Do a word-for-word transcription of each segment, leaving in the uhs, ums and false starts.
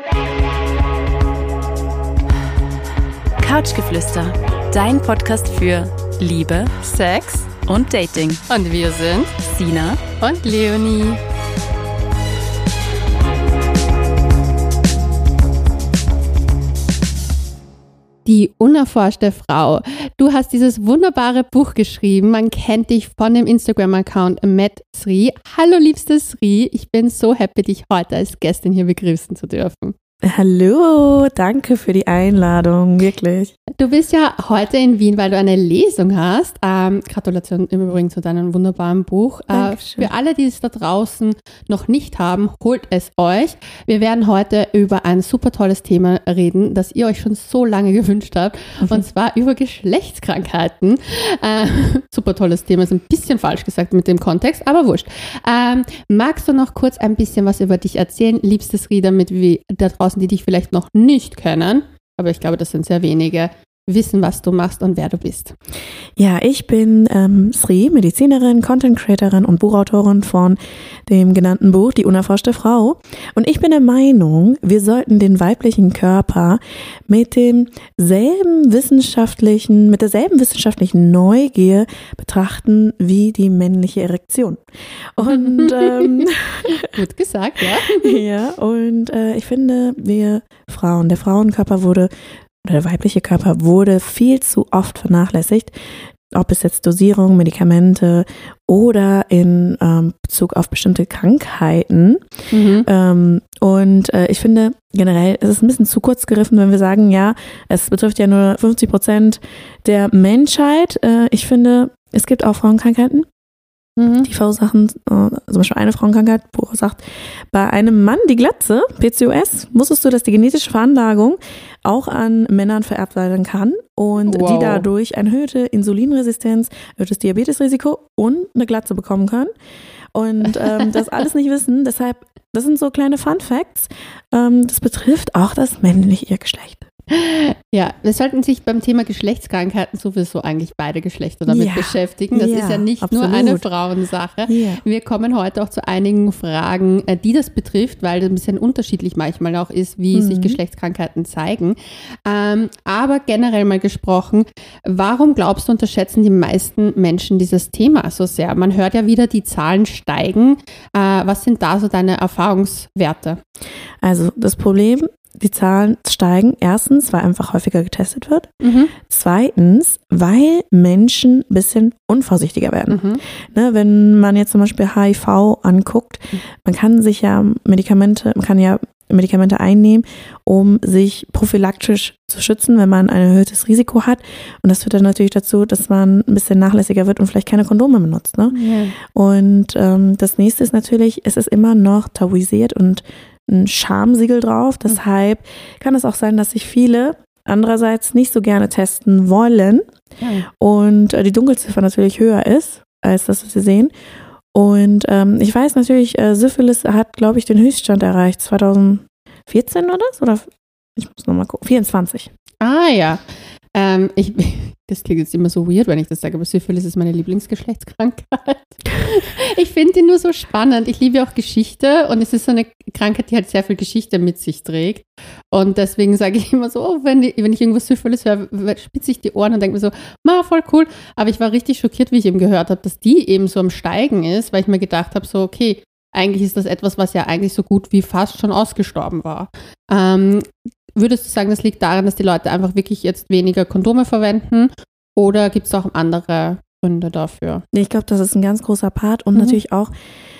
Couchgeflüster, dein Podcast für Liebe, Sex und Dating. und wir sind Sina. und Leonie. Die unerforschte Frau. Du hast dieses wunderbare Buch geschrieben. Man kennt dich von dem Instagram-Account Met Sri. Hallo liebste Sri, ich bin so happy, dich heute als Gästin hier begrüßen zu dürfen. Hallo, danke für die Einladung, wirklich. Du bist ja heute in Wien, weil du eine Lesung hast. Ähm, Gratulation im Übrigen zu deinem wunderbaren Buch. Äh, Dankeschön. für alle, die es da draußen noch nicht haben, holt es euch. Wir werden heute über ein super tolles Thema reden, das ihr euch schon so lange gewünscht habt, mhm. und zwar über Geschlechtskrankheiten. Äh, super tolles Thema, ist ein bisschen falsch gesagt mit dem Kontext, aber wurscht. Ähm, magst du noch kurz ein bisschen was über dich erzählen, liebstes Sri, damit wir da draußen, die dich vielleicht noch nicht kennen, aber ich glaube, das sind sehr wenige, wissen, was du machst und wer du bist. Ja, ich bin ähm, Sri, Medizinerin, Content-Creatorin und Buchautorin von dem genannten Buch Die unerforschte Frau. Und ich bin der Meinung, wir sollten den weiblichen Körper mit demselben wissenschaftlichen, mit derselben wissenschaftlichen Neugier betrachten wie die männliche Erektion. Und ähm, gut gesagt, ja. ja, und äh, ich finde, wir Frauen, der Frauenkörper wurde oder der weibliche Körper wurde viel zu oft vernachlässigt, ob es jetzt Dosierung, Medikamente oder in ähm, Bezug auf bestimmte Krankheiten. Mhm. Ähm, und äh, ich finde generell, es ist ein bisschen zu kurz gegriffen, wenn wir sagen, ja, es betrifft ja nur fünfzig Prozent der Menschheit. Äh, ich finde, es gibt auch Frauenkrankheiten. Mhm. Die verursachen, äh, zum Beispiel eine Frauenkrankheit verursacht bei einem Mann die Glatze, P C O S. Wusstest du, dass die genetische Veranlagung auch an Männern vererbt werden kann und wow. die dadurch eine erhöhte Insulinresistenz, erhöhtes Diabetesrisiko und eine Glatze bekommen können? Und ähm, das alles nicht wissen, deshalb, das sind so kleine Fun Facts. Ähm, das betrifft auch das männliche Geschlecht. Ja, wir sollten sich beim Thema Geschlechtskrankheiten sowieso eigentlich beide Geschlechter damit ja, beschäftigen. Das ja, ist ja nicht absolut. nur eine Frauensache. Ja. Wir kommen heute auch zu einigen Fragen, die das betrifft, weil das ein bisschen unterschiedlich manchmal auch ist, wie mhm. sich Geschlechtskrankheiten zeigen. Ähm, aber generell mal gesprochen, warum glaubst du, unterschätzen die meisten Menschen dieses Thema so sehr? Man hört ja wieder, die Zahlen steigen. Äh, was sind da so deine Erfahrungswerte? Also das Problem, die Zahlen steigen, erstens, weil einfach häufiger getestet wird. Mhm. Zweitens, weil Menschen ein bisschen unvorsichtiger werden. Mhm. Ne, wenn man jetzt zum Beispiel H I V anguckt, man kann sich ja Medikamente, man kann ja Medikamente einnehmen, um sich prophylaktisch zu schützen, wenn man ein erhöhtes Risiko hat. Und das führt dann natürlich dazu, dass man ein bisschen nachlässiger wird und vielleicht keine Kondome benutzt. Ne? Ja. Und ähm, das nächste ist natürlich, es ist immer noch tabuisiert und ein Schamsiegel drauf. Deshalb kann es auch sein, dass sich viele andererseits nicht so gerne testen wollen ja. und äh, die Dunkelziffer natürlich höher ist, als das, was wir sehen. Und ähm, ich weiß natürlich, äh, Syphilis hat, glaube ich, den Höchststand erreicht, zwanzig vierzehn oder das? Oder ich muss nochmal gucken, vierundzwanzig. Ah ja, ähm, ich, das klingt jetzt immer so weird, wenn ich das sage, aber Syphilis ist meine Lieblingsgeschlechtskrankheit. Ich finde die nur so spannend. Ich liebe auch Geschichte und es ist so eine Krankheit, die halt sehr viel Geschichte mit sich trägt. Und deswegen sage ich immer so, oh, wenn, die, wenn ich irgendwas Syphilis höre, spitze ich die Ohren und denke mir so, ma, voll cool. Aber ich war richtig schockiert, wie ich eben gehört habe, dass die eben so am Steigen ist, weil ich mir gedacht habe, so okay, eigentlich ist das etwas, was ja eigentlich so gut wie fast schon ausgestorben war. Ähm, würdest du sagen, das liegt daran, dass die Leute einfach wirklich jetzt weniger Kondome verwenden oder gibt es auch andere Gründe dafür? Ich glaube, das ist ein ganz großer Part und mhm. natürlich auch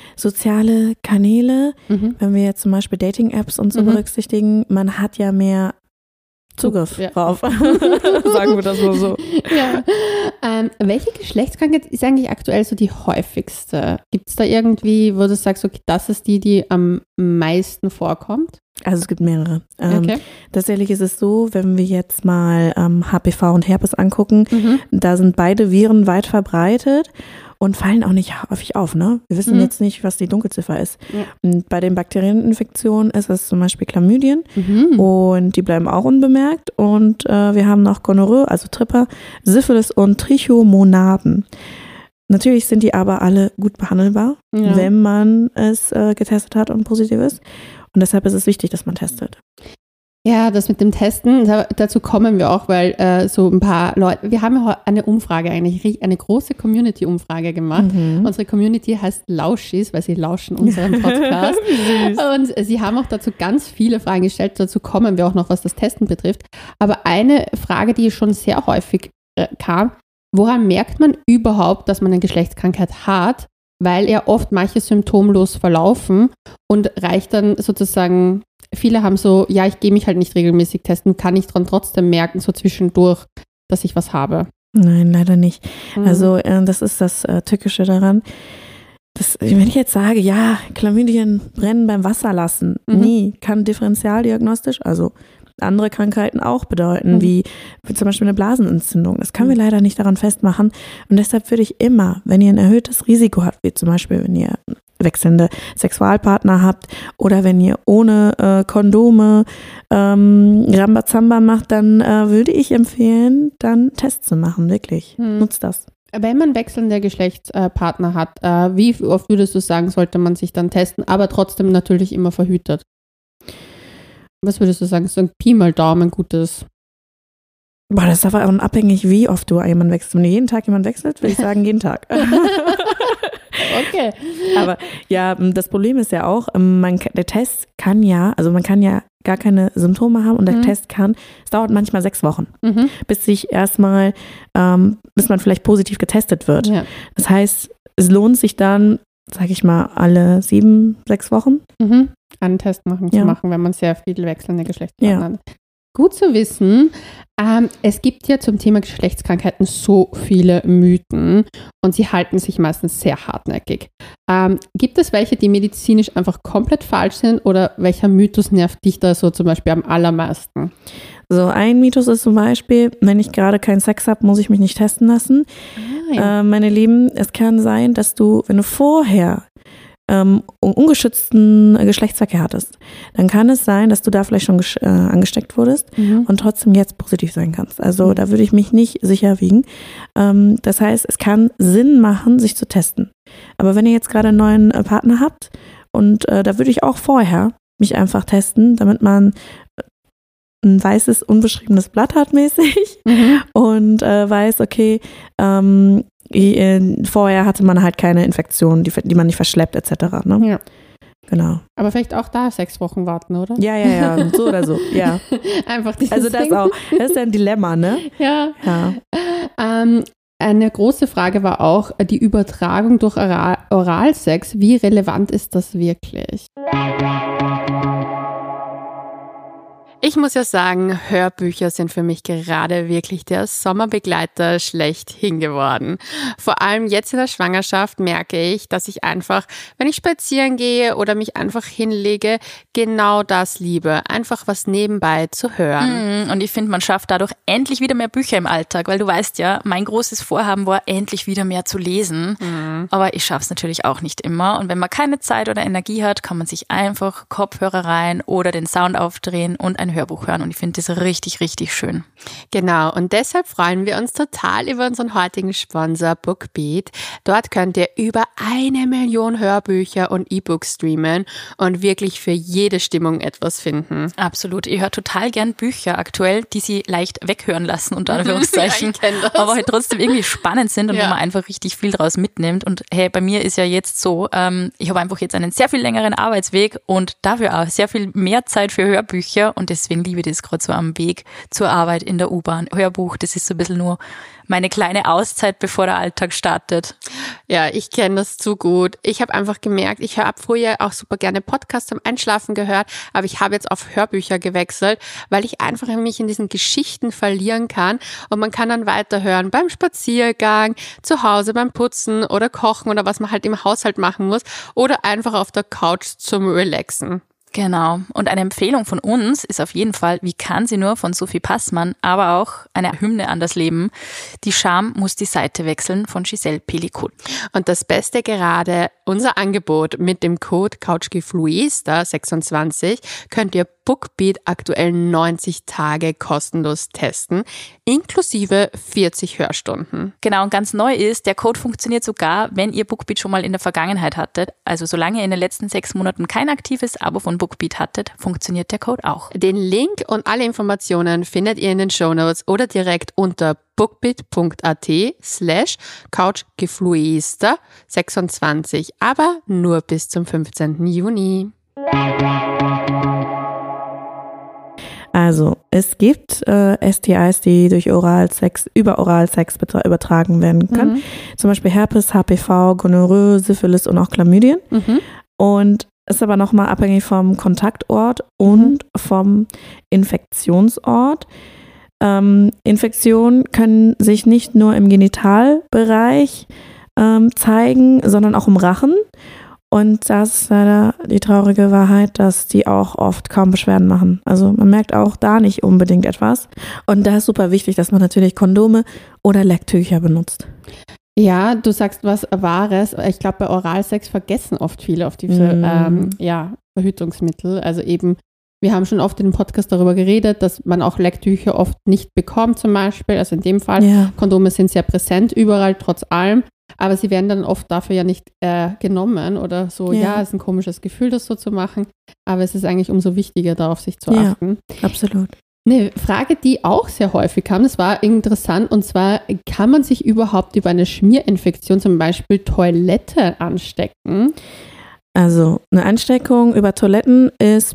soziale Kanäle. Mhm. Wenn wir jetzt zum Beispiel Dating-Apps und so mhm. berücksichtigen, man hat ja mehr Zugriff ja. drauf. Sagen wir das mal so. Ja. Ähm, welche Geschlechtskrankheit ist eigentlich aktuell so die häufigste? Gibt es da irgendwie, wo du sagst, okay, das ist die, die am meisten vorkommt? Also es gibt mehrere. Ähm, okay. Tatsächlich ist es so, wenn wir jetzt mal ähm, H P V und Herpes angucken, mhm. da sind beide Viren weit verbreitet und fallen auch nicht häufig auf. Ne? Wir wissen mhm. jetzt nicht, was die Dunkelziffer ist. Ja. Und bei den Bakterieninfektionen ist es zum Beispiel Chlamydien mhm. und die bleiben auch unbemerkt. Und äh, wir haben noch Gonorrhoe, also Tripper, Syphilis und Trichomonaden. Natürlich sind die aber alle gut behandelbar, ja. wenn man es äh, getestet hat und positiv ist. Und deshalb ist es wichtig, dass man testet. Ja, das mit dem Testen, da, dazu kommen wir auch, weil äh, so ein paar Leute, wir haben ja eine Umfrage eigentlich, eine große Community-Umfrage gemacht. Mhm. Unsere Community heißt Lauschis, weil sie lauschen unseren Podcast. Und sie haben auch dazu ganz viele Fragen gestellt, dazu kommen wir auch noch, was das Testen betrifft. Aber eine Frage, die schon sehr häufig äh, kam, woran merkt man überhaupt, dass man eine Geschlechtskrankheit hat? Weil ja oft manche symptomlos verlaufen und reicht dann sozusagen, viele haben so, ja, ich gehe mich halt nicht regelmäßig testen, kann ich dann trotzdem merken, so zwischendurch, dass ich was habe. Nein, leider nicht. Mhm. Also äh, das ist das äh, Tückische daran. Das, wenn ich jetzt sage, ja, Chlamydien brennen beim Wasserlassen, mhm. nie, kann differentialdiagnostisch, also andere Krankheiten auch bedeuten, mhm. wie, wie zum Beispiel eine Blasenentzündung. Das können wir leider nicht daran festmachen. Und deshalb würde ich immer, wenn ihr ein erhöhtes Risiko habt, wie zum Beispiel, wenn ihr wechselnde Sexualpartner habt oder wenn ihr ohne äh, Kondome ähm, Rambazamba macht, dann äh, würde ich empfehlen, dann Tests zu machen, wirklich. Mhm. Nutzt das. Wenn man wechselnde Geschlechtspartner hat, äh, wie oft würdest du sagen, sollte man sich dann testen, aber trotzdem natürlich immer verhütet? Was würdest du sagen, so ein Pi mal Daumen gutes? Boah, das ist aber auch abhängig, wie oft du jemanden wechselst. Wenn du jeden Tag jemanden wechselst, würde ich sagen, jeden Tag. Okay. Aber ja, das Problem ist ja auch, man, der Test kann ja, also man kann ja gar keine Symptome haben und der mhm. Test kann, es dauert manchmal sechs Wochen, mhm. bis sich erstmal, ähm, bis man vielleicht positiv getestet wird. Ja. Das heißt, es lohnt sich dann, sage ich mal, alle sieben, sechs Wochen mhm. einen Test machen ja. zu machen, wenn man sehr viel wechselnde Geschlechtspartner ja. hat. Gut zu wissen. Ähm, es gibt ja zum Thema Geschlechtskrankheiten so viele Mythen und sie halten sich meistens sehr hartnäckig. Ähm, gibt es welche, die medizinisch einfach komplett falsch sind oder welcher Mythos nervt dich da so zum Beispiel am allermeisten? So ein Mythos ist zum Beispiel, wenn ich gerade keinen Sex habe, muss ich mich nicht testen lassen. Ah, ja. äh, meine Lieben, es kann sein, dass du, wenn du vorher ähm, ungeschützten Geschlechtsverkehr hattest, dann kann es sein, dass du da vielleicht schon gesch- äh, angesteckt wurdest mhm. und trotzdem jetzt positiv sein kannst. Also mhm. da würde ich mich nicht sicher wiegen. Ähm, das heißt, es kann Sinn machen, sich zu testen. Aber wenn ihr jetzt gerade einen neuen äh, Partner habt und äh, da würde ich auch vorher mich einfach testen, damit man ein weißes, unbeschriebenes Blatt hat mäßig mhm. und äh, weiß, okay, ähm, vorher hatte man halt keine Infektion, die, die man nicht verschleppt et cetera. Ne? Ja. Genau. Aber vielleicht auch da sechs Wochen warten, oder? Ja, ja, ja, so oder so, ja. Einfach dieses Also das Ding. auch, das ist ja ein Dilemma, ne? Ja. ja. Ähm, eine große Frage war auch die Übertragung durch Oral- Oralsex. Wie relevant ist das wirklich? Ich muss ja sagen, Hörbücher sind für mich gerade wirklich der Sommerbegleiter schlechthin geworden. Vor allem jetzt in der Schwangerschaft merke ich, dass ich einfach, wenn ich spazieren gehe oder mich einfach hinlege, genau das liebe. Einfach was nebenbei zu hören. Und ich finde, man schafft dadurch endlich wieder mehr Bücher im Alltag, weil du weißt ja, mein großes Vorhaben war, endlich wieder mehr zu lesen. Mhm. Aber ich schaffe es natürlich auch nicht immer. Und wenn man keine Zeit oder Energie hat, kann man sich einfach Kopfhörer rein oder den Sound aufdrehen und ein Hörbuch hören und ich finde das richtig, richtig schön. Genau, und deshalb freuen wir uns total über unseren heutigen Sponsor Bookbeat. Dort könnt ihr über eine Million Hörbücher und E-Books streamen und wirklich für jede Stimmung etwas finden. Absolut, ich höre total gern Bücher aktuell, die sie leicht weghören lassen, unter Anführungszeichen, aber halt trotzdem irgendwie spannend sind und ja. wo man einfach richtig viel draus mitnimmt. Und hey, bei mir ist ja jetzt so, ähm, ich habe einfach jetzt einen sehr viel längeren Arbeitsweg und dafür auch sehr viel mehr Zeit für Hörbücher und deswegen liebe ich das gerade so am Weg zur Arbeit in der U-Bahn. Hörbuch, das ist so ein bisschen nur meine kleine Auszeit, bevor der Alltag startet. Ja, ich kenne das zu gut. Ich habe einfach gemerkt, ich habe früher auch super gerne Podcasts zum Einschlafen gehört, aber ich habe jetzt auf Hörbücher gewechselt, weil ich einfach mich in diesen Geschichten verlieren kann und man kann dann weiterhören beim Spaziergang, zu Hause beim Putzen oder Kochen oder was man halt im Haushalt machen muss oder einfach auf der Couch zum Relaxen. Genau. Und eine Empfehlung von uns ist auf jeden Fall, wie kann sie nur, von Sophie Passmann, aber auch eine Hymne an das Leben. Die Scham muss die Seite wechseln von Giselle Pelicot. Und das Beste gerade unser Angebot mit dem Code CouchGeflüster sechsundzwanzig könnt ihr Bookbeat aktuell neunzig Tage kostenlos testen, inklusive vierzig Hörstunden. Genau, und ganz neu ist, der Code funktioniert sogar, wenn ihr Bookbeat schon mal in der Vergangenheit hattet. Also solange ihr in den letzten sechs Monaten kein aktives Abo von Bookbeat hattet, funktioniert der Code auch. Den Link und alle Informationen findet ihr in den Shownotes oder direkt unter bookbeat.at slash couchgeflüster sechsundzwanzig, aber nur bis zum fünfzehnten Juni. Also, es gibt äh, S T Is, die durch Oralsex, über Oralsex übertragen werden können. Mhm. Zum Beispiel Herpes, H P V, Gonorrhoe, Syphilis und auch Chlamydien. Mhm. Und ist aber nochmal abhängig vom Kontaktort und mhm. vom Infektionsort. Ähm, Infektionen können sich nicht nur im Genitalbereich ähm, zeigen, sondern auch im Rachen. Und das ist leider die traurige Wahrheit, dass die auch oft kaum Beschwerden machen. Also man merkt auch da nicht unbedingt etwas. Und da ist super wichtig, dass man natürlich Kondome oder Lecktücher benutzt. Ja, du sagst was Wahres. Ich glaube, bei Oralsex vergessen oft viele auf diese mm. ähm, ja, Verhütungsmittel. Also eben, wir haben schon oft in dem Podcast darüber geredet, dass man auch Lecktücher oft nicht bekommt zum Beispiel. Also in dem Fall, ja. Kondome sind sehr präsent überall, trotz allem. Aber sie werden dann oft dafür ja nicht äh, genommen oder so, ja. ja, es ist ein komisches Gefühl, das so zu machen. Aber es ist eigentlich umso wichtiger, darauf sich zu achten. Ja, absolut. Eine Frage, die auch sehr häufig kam, das war interessant, und zwar, kann man sich überhaupt über eine Schmierinfektion, zum Beispiel Toilette, anstecken? Also eine Ansteckung über Toiletten ist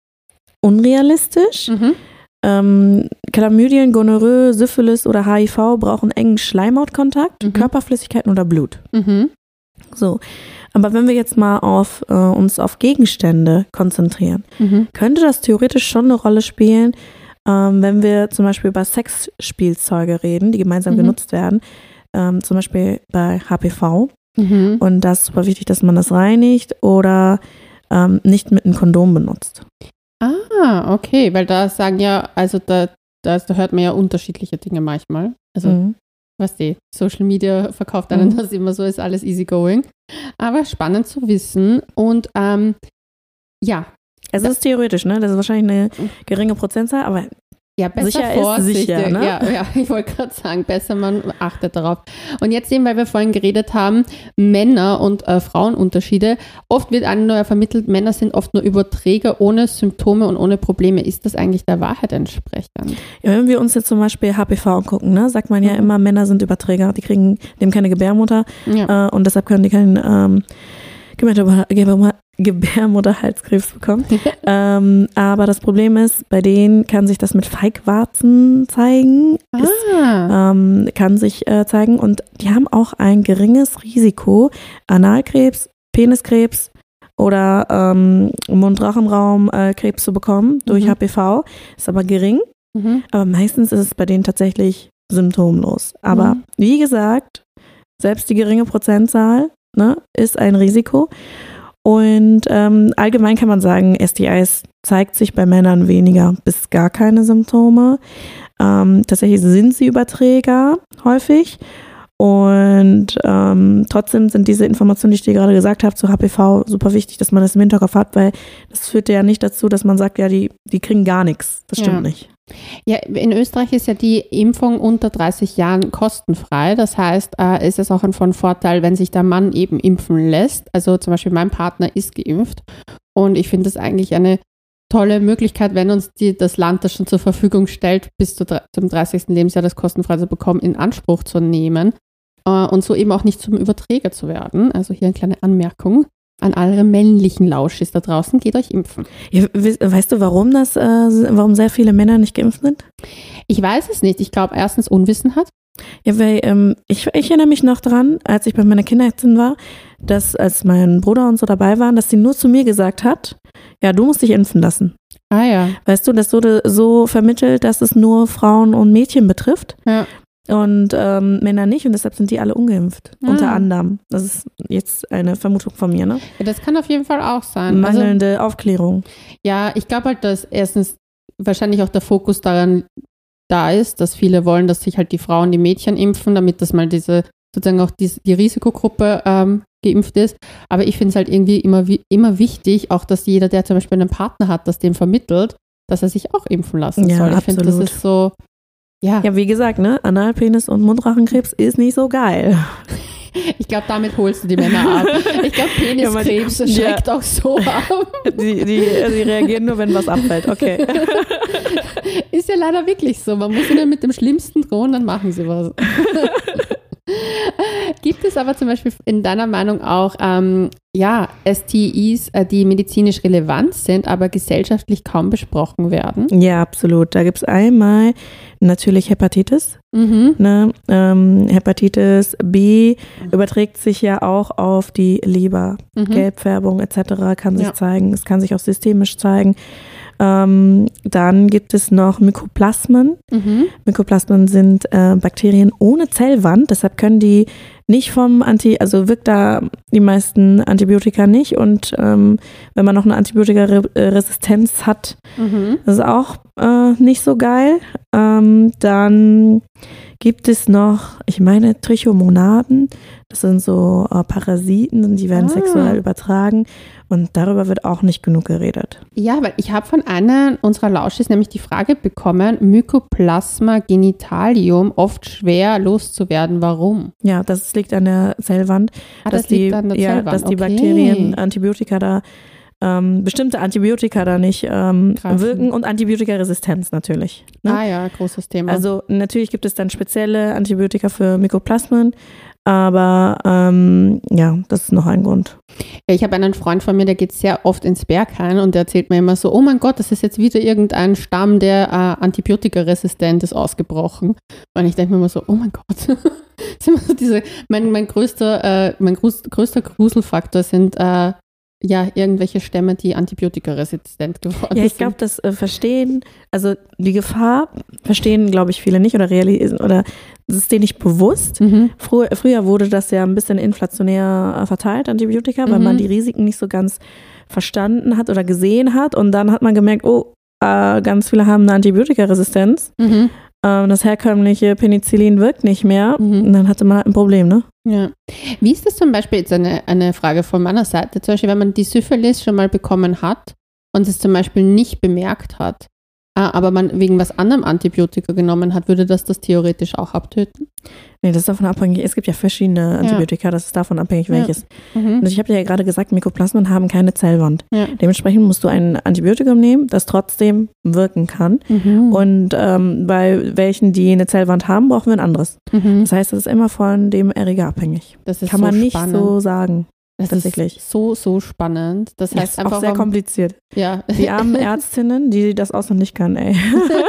unrealistisch. Mhm. Ähm, Chlamydien, Gonorrhoe, Syphilis oder H I V brauchen engen Schleimhautkontakt, mhm. Körperflüssigkeiten oder Blut. Mhm. So, aber wenn wir jetzt mal auf äh, uns auf Gegenstände konzentrieren, mhm. könnte das theoretisch schon eine Rolle spielen, ähm, wenn wir zum Beispiel über Sexspielzeuge reden, die gemeinsam mhm. genutzt werden, ähm, zum Beispiel bei H P V. Mhm. Und das ist super wichtig, dass man das reinigt oder ähm, nicht mit einem Kondom benutzt. Ah, okay, weil da sagen ja, also da, da, da hört man ja unterschiedliche Dinge manchmal. Also, mhm. was die Social Media verkauft einem mhm. das immer so, ist alles easy going. Aber spannend zu wissen. Und ähm, ja. Es ist theoretisch, ne? Das ist wahrscheinlich eine geringe Prozentzahl, aber ja, besser sicher vorsichtig. Ist sicher, ne? Ja, ja, ich wollte gerade sagen, besser man achtet darauf. Und jetzt eben, weil wir vorhin geredet haben, Männer- und äh, Frauenunterschiede. Oft wird einem nur vermittelt, Männer sind oft nur Überträger ohne Symptome und ohne Probleme. Ist das eigentlich der Wahrheit entsprechend? Ja, wenn wir uns jetzt zum Beispiel H P V angucken, ne, sagt man ja mhm. immer, Männer sind Überträger. Die kriegen dem keine Gebärmutter ja. äh, und deshalb können die keinen ähm, Gebärmutter Gebärmutterhalskrebs bekommen. ähm, aber das Problem ist, bei denen kann sich das mit Feigwarzen zeigen. Ah. Es, ähm, kann sich äh, zeigen und die haben auch ein geringes Risiko, Analkrebs, Peniskrebs oder ähm, Mund-Rachenraum-Krebs äh, zu bekommen durch mhm. H P V. Ist aber gering. Mhm. Aber meistens ist es bei denen tatsächlich symptomlos. Aber mhm. wie gesagt, selbst die geringe Prozentzahl, ne, ist ein Risiko. Und ähm, allgemein kann man sagen, S T Is zeigt sich bei Männern weniger bis gar keine Symptome. Ähm, tatsächlich sind sie Überträger häufig. Und ähm, trotzdem sind diese Informationen, die ich dir gerade gesagt habe, zu H P V super wichtig, dass man das im Hinterkopf hat, weil das führt ja nicht dazu, dass man sagt, ja, die, die kriegen gar nichts. Das stimmt ja. nicht. Ja, in Österreich ist ja die Impfung unter dreißig Jahren kostenfrei. Das heißt, äh, ist es auch ein von Vorteil, wenn sich der Mann eben impfen lässt. Also zum Beispiel mein Partner ist geimpft und ich finde das eigentlich eine tolle Möglichkeit, wenn uns die, das Land das schon zur Verfügung stellt, bis zu, zum dreißigsten Lebensjahr das kostenfrei zu bekommen, in Anspruch zu nehmen äh, und so eben auch nicht zum Überträger zu werden. Also hier eine kleine Anmerkung an alle männlichen Lauschis da draußen, geht euch impfen. Ja, weißt du, warum das, äh, warum sehr viele Männer nicht geimpft sind? Ich weiß es nicht. Ich glaube, erstens Unwissenheit. Ja, weil ähm, ich, ich erinnere mich noch dran, als ich bei meiner Kinderärztin war, dass als mein Bruder und so dabei waren, dass sie nur zu mir gesagt hat, ja, du musst dich impfen lassen. Ah ja. Weißt du, das wurde so vermittelt, dass es nur Frauen und Mädchen betrifft. Ja. Und ähm, Männer nicht und deshalb sind die alle ungeimpft, ah. unter anderem. Das ist jetzt eine Vermutung von mir, ne? Ja, das kann auf jeden Fall auch sein. Mangelnde also, Aufklärung. Ja, ich glaube halt, dass erstens wahrscheinlich auch der Fokus daran da ist, dass viele wollen, dass sich halt die Frauen, die Mädchen impfen, damit das mal diese, sozusagen auch die, die Risikogruppe ähm, geimpft ist. Aber ich finde es halt irgendwie immer, immer wichtig, auch dass jeder, der zum Beispiel einen Partner hat, das dem vermittelt, dass er sich auch impfen lassen ja, soll. Ich finde, das ist so, ja. Ja, wie gesagt, ne, Analpenis und Mundrachenkrebs ist nicht so geil. Ich glaube, damit holst du die Männer ab. Ich glaube, Peniskrebs ja, schreckt ja. auch so ab. Die, die, die reagieren nur, wenn was abfällt. Okay. Ist ja leider wirklich so. Man muss ihnen mit dem Schlimmsten drohen, dann machen sie was. Gibt es aber zum Beispiel in deiner Meinung auch ähm, ja, S T Is, äh, die medizinisch relevant sind, aber gesellschaftlich kaum besprochen werden? Ja, absolut. Da gibt es einmal natürlich Hepatitis. Mhm. Ne? Ähm, Hepatitis B überträgt sich ja auch auf die Leber. Mhm. Gelbfärbung et cetera kann sich ja. zeigen. Es kann sich auch systemisch zeigen. Ähm, dann gibt es noch Mykoplasmen. Mhm. Mykoplasmen sind äh, Bakterien ohne Zellwand, deshalb können die nicht vom Anti, also wirkt da die meisten Antibiotika nicht und ähm, wenn man noch eine Antibiotikaresistenz hat, mhm. das ist auch äh, nicht so geil. Ähm, dann gibt es noch, ich meine, Trichomonaden, das sind so äh, Parasiten, die werden ah. sexuell übertragen und darüber wird auch nicht genug geredet. Ja, weil ich habe von einer unserer Lauschis nämlich die Frage bekommen, Mycoplasma genitalium oft schwer loszuwerden. Warum? Ja, das liegt an der Zellwand, ah, dass, das die, liegt an der ja, Zellwand. dass die okay. Bakterien Antibiotika da Ähm, bestimmte Antibiotika da nicht ähm, wirken und Antibiotikaresistenz natürlich. Ne? Ah ja, großes Thema. Also natürlich gibt es dann spezielle Antibiotika für Mykoplasmen, aber ähm, ja, das ist noch ein Grund. Ja, ich habe einen Freund von mir, der geht sehr oft ins Berghain und der erzählt mir immer so, oh mein Gott, das ist jetzt wieder irgendein Stamm, der äh, antibiotikaresistent ist, ausgebrochen. Und ich denke mir immer so, oh mein Gott. Das ist immer so diese, mein, mein größter, äh, mein größ, größter Gruselfaktor sind äh, ja, irgendwelche Stämme, die antibiotikaresistent geworden sind. Ja, ich glaube, das äh, Verstehen, also die Gefahr verstehen, glaube ich, viele nicht oder realisieren oder das ist denen nicht bewusst. Mhm. Frü- früher wurde das ja ein bisschen inflationär äh, verteilt, Antibiotika, weil mhm. man die Risiken nicht so ganz verstanden hat oder gesehen hat und dann hat man gemerkt, oh, äh, ganz viele haben eine Antibiotikaresistenz. Mhm. Das herkömmliche Penicillin wirkt nicht mehr mhm. und dann hatte man halt ein Problem, ne? Ja. Wie ist das zum Beispiel, jetzt eine, eine Frage von meiner Seite, zum Beispiel, wenn man die Syphilis schon mal bekommen hat und es zum Beispiel nicht bemerkt hat, aber man wegen was anderem Antibiotika genommen hat, würde das das theoretisch auch abtöten? Nee, das ist davon abhängig. Es gibt ja verschiedene Antibiotika, ja. Das ist davon abhängig, welches. Ja. Mhm. Und ich habe dir ja gerade gesagt, Mykoplasmen haben keine Zellwand. Ja. Dementsprechend musst du ein Antibiotikum nehmen, das trotzdem wirken kann. Mhm. Und ähm, bei welchen, die eine Zellwand haben, brauchen wir ein anderes. Mhm. Das heißt, das ist immer von dem Erreger abhängig. Das ist kann so man nicht spannend. so sagen. Das tatsächlich. Ist so, so spannend. Das heißt ist einfach auch sehr um, kompliziert. Ja. Die armen Ärztinnen, die das auch noch nicht können, ey.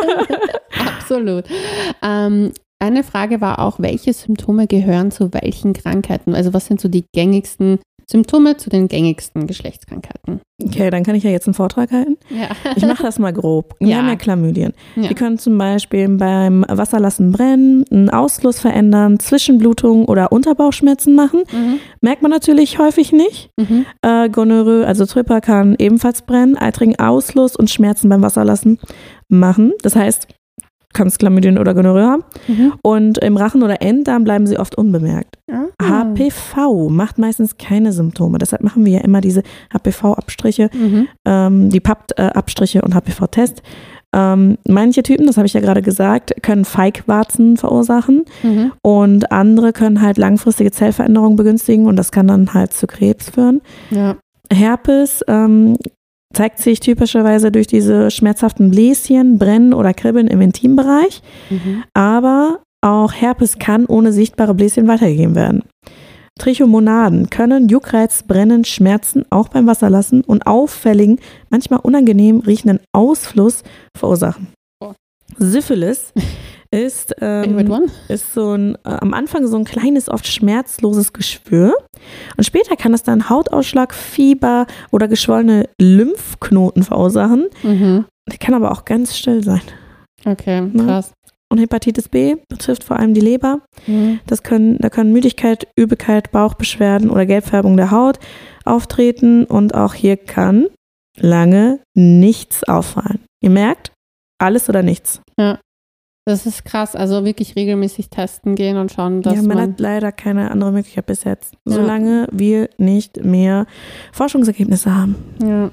Absolut. Ähm, eine Frage war auch, welche Symptome gehören zu welchen Krankheiten? Also was sind so die gängigsten Symptome zu den gängigsten Geschlechtskrankheiten? Okay, dann kann ich ja jetzt einen Vortrag halten. Ja. Ich mache das mal grob. Wir ja. haben ja Chlamydien. Ja. Die können zum Beispiel beim Wasserlassen brennen, einen Ausfluss verändern, Zwischenblutung oder Unterbauchschmerzen machen. Mhm. Merkt man natürlich häufig nicht. Mhm. Äh, Gonorrhoe, also Tripper, kann ebenfalls brennen, eitrigen Ausfluss und Schmerzen beim Wasserlassen machen. Das heißt, kannst Chlamydien oder Gonorrhoe haben. Mhm. Und im Rachen oder Enddarm bleiben sie oft unbemerkt. Ah. H P V macht meistens keine Symptome. Deshalb machen wir ja immer diese H P V-Abstriche, mhm. ähm, die P A P-Abstriche und H P V-Test. Ähm, manche Typen, das habe ich ja gerade gesagt, können Feigwarzen verursachen mhm. und andere können halt langfristige Zellveränderungen begünstigen und das kann dann halt zu Krebs führen. Ja. Herpes ähm, zeigt sich typischerweise durch diese schmerzhaften Bläschen, Brennen oder Kribbeln im Intimbereich, mhm. aber auch Herpes kann ohne sichtbare Bläschen weitergegeben werden. Trichomonaden können Juckreiz, Brennen, Schmerzen auch beim Wasserlassen und auffälligen, manchmal unangenehm riechenden Ausfluss verursachen. Oh. Syphilis ist, ähm, ist so ein, äh, am Anfang so ein kleines, oft schmerzloses Geschwür und später kann es dann Hautausschlag, Fieber oder geschwollene Lymphknoten verursachen. Mhm. Die kann aber auch ganz still sein. Okay, krass. Und Hepatitis B betrifft vor allem die Leber. Mhm. Das können, da können Müdigkeit, Übelkeit, Bauchbeschwerden oder Gelbfärbung der Haut auftreten und auch hier kann lange nichts auffallen. Ihr merkt, alles oder nichts. Ja. Das ist krass, also wirklich regelmäßig testen gehen und schauen, dass ja, man, man hat leider keine andere Möglichkeit bis jetzt, ja. solange wir nicht mehr Forschungsergebnisse haben. Ja.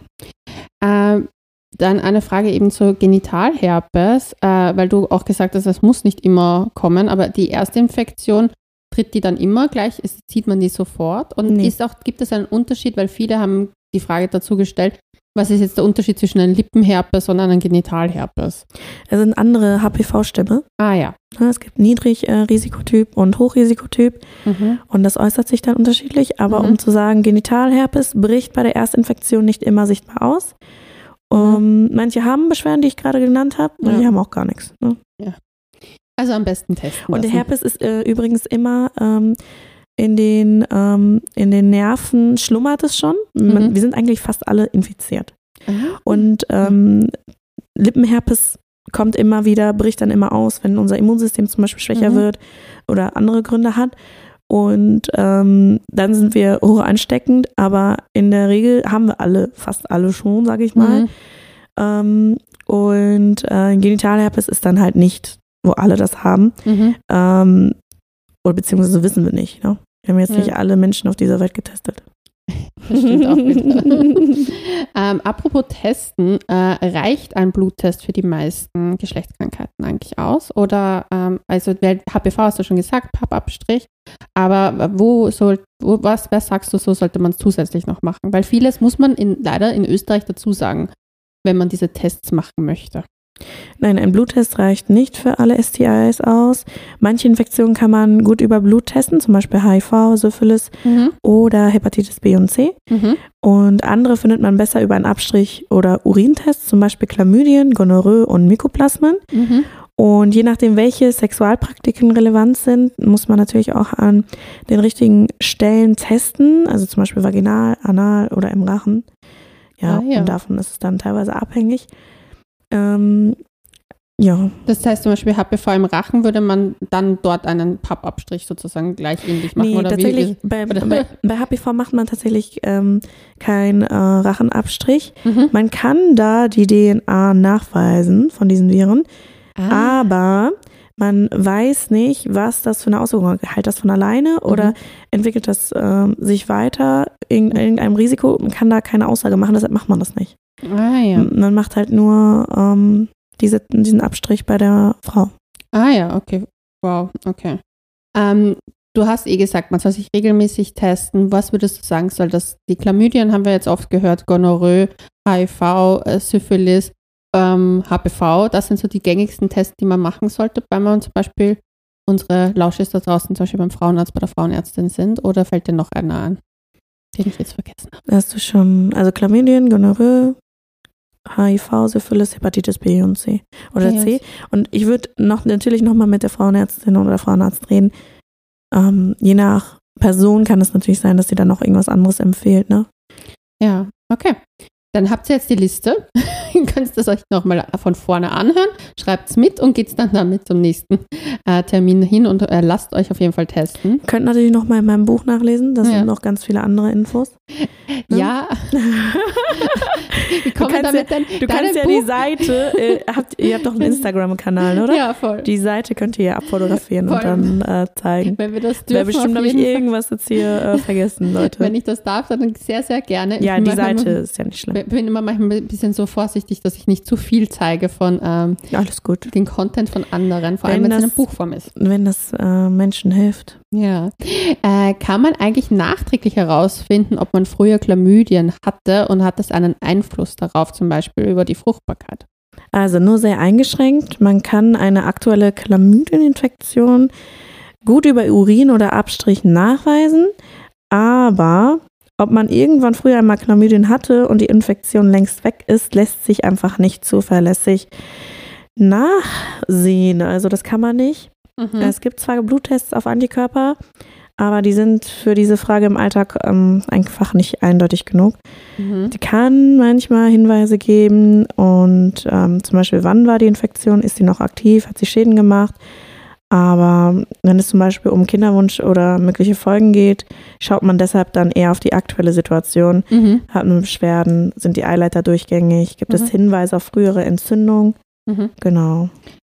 Ähm, dann eine Frage eben zur Genitalherpes, äh, weil du auch gesagt hast, es muss nicht immer kommen, aber die erste Infektion, tritt die dann immer gleich, ist, sieht man die sofort? Und Nee. ist auch, gibt es einen Unterschied, weil viele haben die Frage dazu gestellt, was ist jetzt der Unterschied zwischen einem Lippenherpes und einem Genitalherpes? Es sind andere H P V-Stämme. Ah ja. Es gibt Niedrig-Risikotyp und Hochrisikotyp Mhm. und das äußert sich dann unterschiedlich. Aber Mhm. um zu sagen, Genitalherpes bricht bei der Erstinfektion nicht immer sichtbar aus. Mhm. Um, manche haben Beschwerden, die ich gerade genannt habe, manche Ja. haben auch gar nichts. Ne? Also am besten testen Und der lassen. Herpes ist äh, übrigens immer ähm, in den, ähm, in den Nerven schlummert es schon. Man, Mhm. wir sind eigentlich fast alle infiziert. Aha. Und ähm, Lippenherpes kommt immer wieder, bricht dann immer aus, wenn unser Immunsystem zum Beispiel schwächer Mhm. wird oder andere Gründe hat. Und ähm, dann sind wir hoch ansteckend, aber in der Regel haben wir alle, fast alle schon, sage ich mal. Mhm. Ähm, und äh, Genitalherpes ist dann halt nicht, wo alle das haben. Mhm. Ähm, oder beziehungsweise wissen wir nicht. Ne? Wir haben jetzt Ja. nicht alle Menschen auf dieser Welt getestet. Das stimmt auch wieder. ähm, apropos Testen, äh, reicht ein Bluttest für die meisten Geschlechtskrankheiten eigentlich aus? Oder, ähm, also H P V hast du schon gesagt, Pappabstrich, aber wo soll, wo, was, was sagst du, so sollte man es zusätzlich noch machen? Weil vieles muss man in, leider in Österreich dazu sagen, wenn man diese Tests machen möchte. Nein, ein Bluttest reicht nicht für alle S T Is aus. Manche Infektionen kann man gut über Blut testen, zum Beispiel H I V, Syphilis Mhm. oder Hepatitis B und C. Mhm. Und andere findet man besser über einen Abstrich- oder Urintest, zum Beispiel Chlamydien, Gonorrhoe und Mykoplasmen. Mhm. Und je nachdem, welche Sexualpraktiken relevant sind, muss man natürlich auch an den richtigen Stellen testen, also zum Beispiel vaginal, anal oder im Rachen. Ja, Ah, ja. und davon ist es dann teilweise abhängig. Ähm, ja, Das heißt zum Beispiel H P V im Rachen würde man dann dort einen Pappabstrich sozusagen gleich ähnlich machen? nee, oder tatsächlich, wie? bei, oder- bei, bei H P V macht man tatsächlich ähm, keinen äh, Rachenabstrich. Mhm. Man kann da die D N A nachweisen von diesen Viren, Ah. aber man weiß nicht, was das für eine Auswirkung hat. Halt das von alleine oder Mhm. entwickelt das ähm, sich weiter in irgendeinem Risiko? Man kann da keine Aussage machen, deshalb macht man das nicht. Ah ja. Man macht halt nur ähm, diese, diesen Abstrich bei der Frau. Ah ja, okay. Wow, okay. Ähm, du hast eh gesagt, man soll sich regelmäßig testen. Was würdest du sagen, soll das, die Chlamydien haben wir jetzt oft gehört, Gonorrhoe, H I V, äh, Syphilis, ähm, H P V, das sind so die gängigsten Tests, die man machen sollte, wenn man zum Beispiel unsere Lausches da draußen zum Beispiel beim Frauenarzt, bei der Frauenärztin sind, oder fällt dir noch einer an, den ich jetzt vergessen habe? Da hast du schon, also Chlamydien, Gonorrhoe, H I V, Syphilis, Hepatitis B und C oder B und C. Und ich würde noch natürlich nochmal mit der Frauenärztin oder Frauenarzt reden. Ähm, je nach Person kann es natürlich sein, dass sie dann noch irgendwas anderes empfiehlt, ne? Ja, okay. Dann habt ihr jetzt die Liste. Ihr könnt es euch nochmal von vorne anhören. Schreibt es mit und geht dann damit zum nächsten äh, Termin hin und äh, lasst euch auf jeden Fall testen. Könnt natürlich nochmal in meinem Buch nachlesen. Da Ja. sind noch ganz viele andere Infos. Ne? Ja. Wie Du kommen wir kannst ja, damit denn? du Deinem kannst ja Buch? die Seite, äh, habt, ihr habt doch einen Instagram-Kanal, oder? Ja, voll. Die Seite könnt ihr ja abfotografieren Voll. und dann äh, zeigen. Wenn wir das dürfen, Wäre bestimmt auf habe ich jeden Fall. irgendwas jetzt hier äh, vergessen, Leute. Wenn ich das darf, dann sehr, sehr gerne. ja, ich die bin manchmal- Seite ist ja nicht schlimm. Ich bin immer manchmal ein bisschen so vorsichtig, dass ich nicht zu viel zeige von ähm, Ja, alles gut. den Content von anderen, vor allem Wenn wenn es in das- einer Buchform ist. Wenn das äh, Menschen hilft. Ja. Äh, kann man eigentlich nachträglich herausfinden, ob man früher Chlamydien hatte und hat das einen Einfluss darauf, zum Beispiel über die Fruchtbarkeit? Also nur sehr eingeschränkt. Man kann eine aktuelle Chlamydieninfektion gut über Urin oder Abstrich nachweisen, aber ob man irgendwann früher einmal Chlamydien hatte und die Infektion längst weg ist, lässt sich einfach nicht zuverlässig nachsehen. Also das kann man nicht. Mhm. Es gibt zwar Bluttests auf Antikörper, aber die sind für diese Frage im Alltag ähm, einfach nicht eindeutig genug. Mhm. Die kann manchmal Hinweise geben und ähm, zum Beispiel, wann war die Infektion, ist sie noch aktiv, hat sie Schäden gemacht. Aber wenn es zum Beispiel um Kinderwunsch oder mögliche Folgen geht, schaut man deshalb dann eher auf die aktuelle Situation. Mhm. Hat man Beschwerden, sind die Eileiter durchgängig, gibt Mhm. es Hinweise auf frühere Entzündung? Mhm. Genau.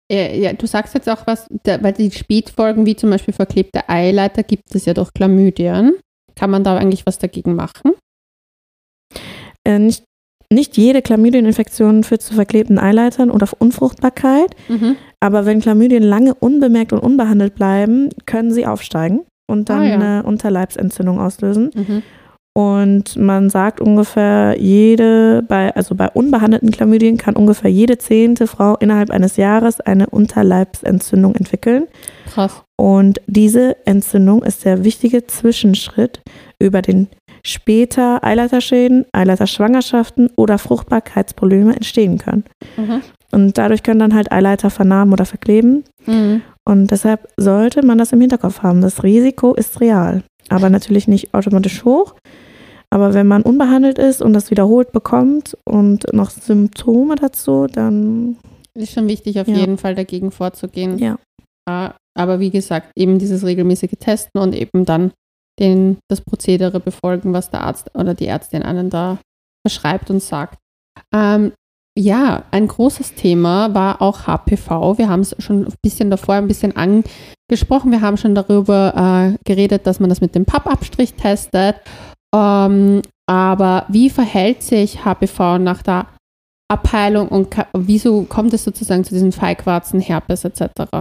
Ja, du sagst jetzt auch was, weil die Spätfolgen wie zum Beispiel verklebte Eileiter gibt es ja durch Chlamydien. Kann man da eigentlich was dagegen machen? Äh, nicht, nicht jede Chlamydieninfektion führt zu verklebten Eileitern oder Unfruchtbarkeit. Mhm. Aber wenn Chlamydien lange unbemerkt und unbehandelt bleiben, können sie aufsteigen und dann ah, ja. eine Unterleibsentzündung auslösen. Mhm. Und man sagt ungefähr jede, bei, also bei unbehandelten Chlamydien kann ungefähr jede zehnte Frau innerhalb eines Jahres eine Unterleibsentzündung entwickeln. Krass. Und diese Entzündung ist der wichtige Zwischenschritt über den später Eileiterschäden, Eileiterschwangerschaften oder Fruchtbarkeitsprobleme entstehen können. Mhm. Und dadurch können dann halt Eileiter vernarben oder verkleben. Mhm. Und deshalb sollte man das im Hinterkopf haben. Das Risiko ist real, aber natürlich nicht automatisch hoch. Aber wenn man unbehandelt ist und das wiederholt bekommt und noch Symptome dazu, dann ist schon wichtig, auf ja. jeden Fall dagegen vorzugehen. Ja. Aber wie gesagt, eben dieses regelmäßige Testen und eben dann den, das Prozedere befolgen, was der Arzt oder die Ärztin einen da verschreibt und sagt. Ähm, ja, ein großes Thema war auch H P V. Wir haben es schon ein bisschen davor ein bisschen angesprochen. Wir haben schon darüber äh, geredet, dass man das mit dem Pappabstrich testet. Ähm, aber wie verhält sich H P V nach der Abheilung und ka- wieso kommt es sozusagen zu diesen Feigwarzen, Herpes et cetera?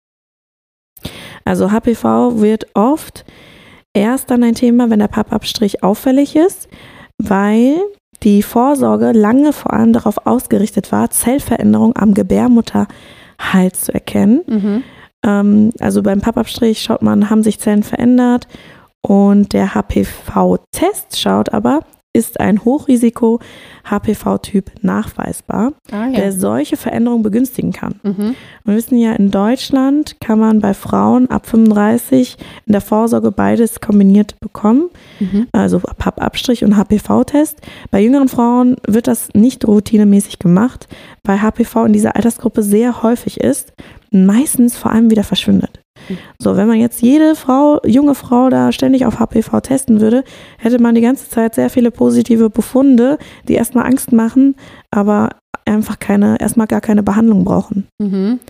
Also H P V wird oft erst dann ein Thema, wenn der Pappabstrich auffällig ist, weil die Vorsorge lange vor allem darauf ausgerichtet war, Zellveränderung am Gebärmutterhals zu erkennen. Mhm. Ähm, also beim Pappabstrich schaut man, haben sich Zellen verändert. Und der H P V-Test schaut aber, ist ein Hochrisiko-H P V-Typ nachweisbar, ah, ja. der solche Veränderungen begünstigen kann. Mhm. Wir wissen ja, in Deutschland kann man bei Frauen ab fünfunddreißig in der Vorsorge beides kombiniert bekommen, mhm. also Pappabstrich und H P V-Test. Bei jüngeren Frauen wird das nicht routinemäßig gemacht, weil H P V in dieser Altersgruppe sehr häufig ist und meistens vor allem wieder verschwindet. So, wenn man jetzt jede Frau, junge Frau da ständig auf H P V testen würde, hätte man die ganze Zeit sehr viele positive Befunde, die erstmal Angst machen, aber einfach keine, erstmal gar keine Behandlung brauchen. Mhm.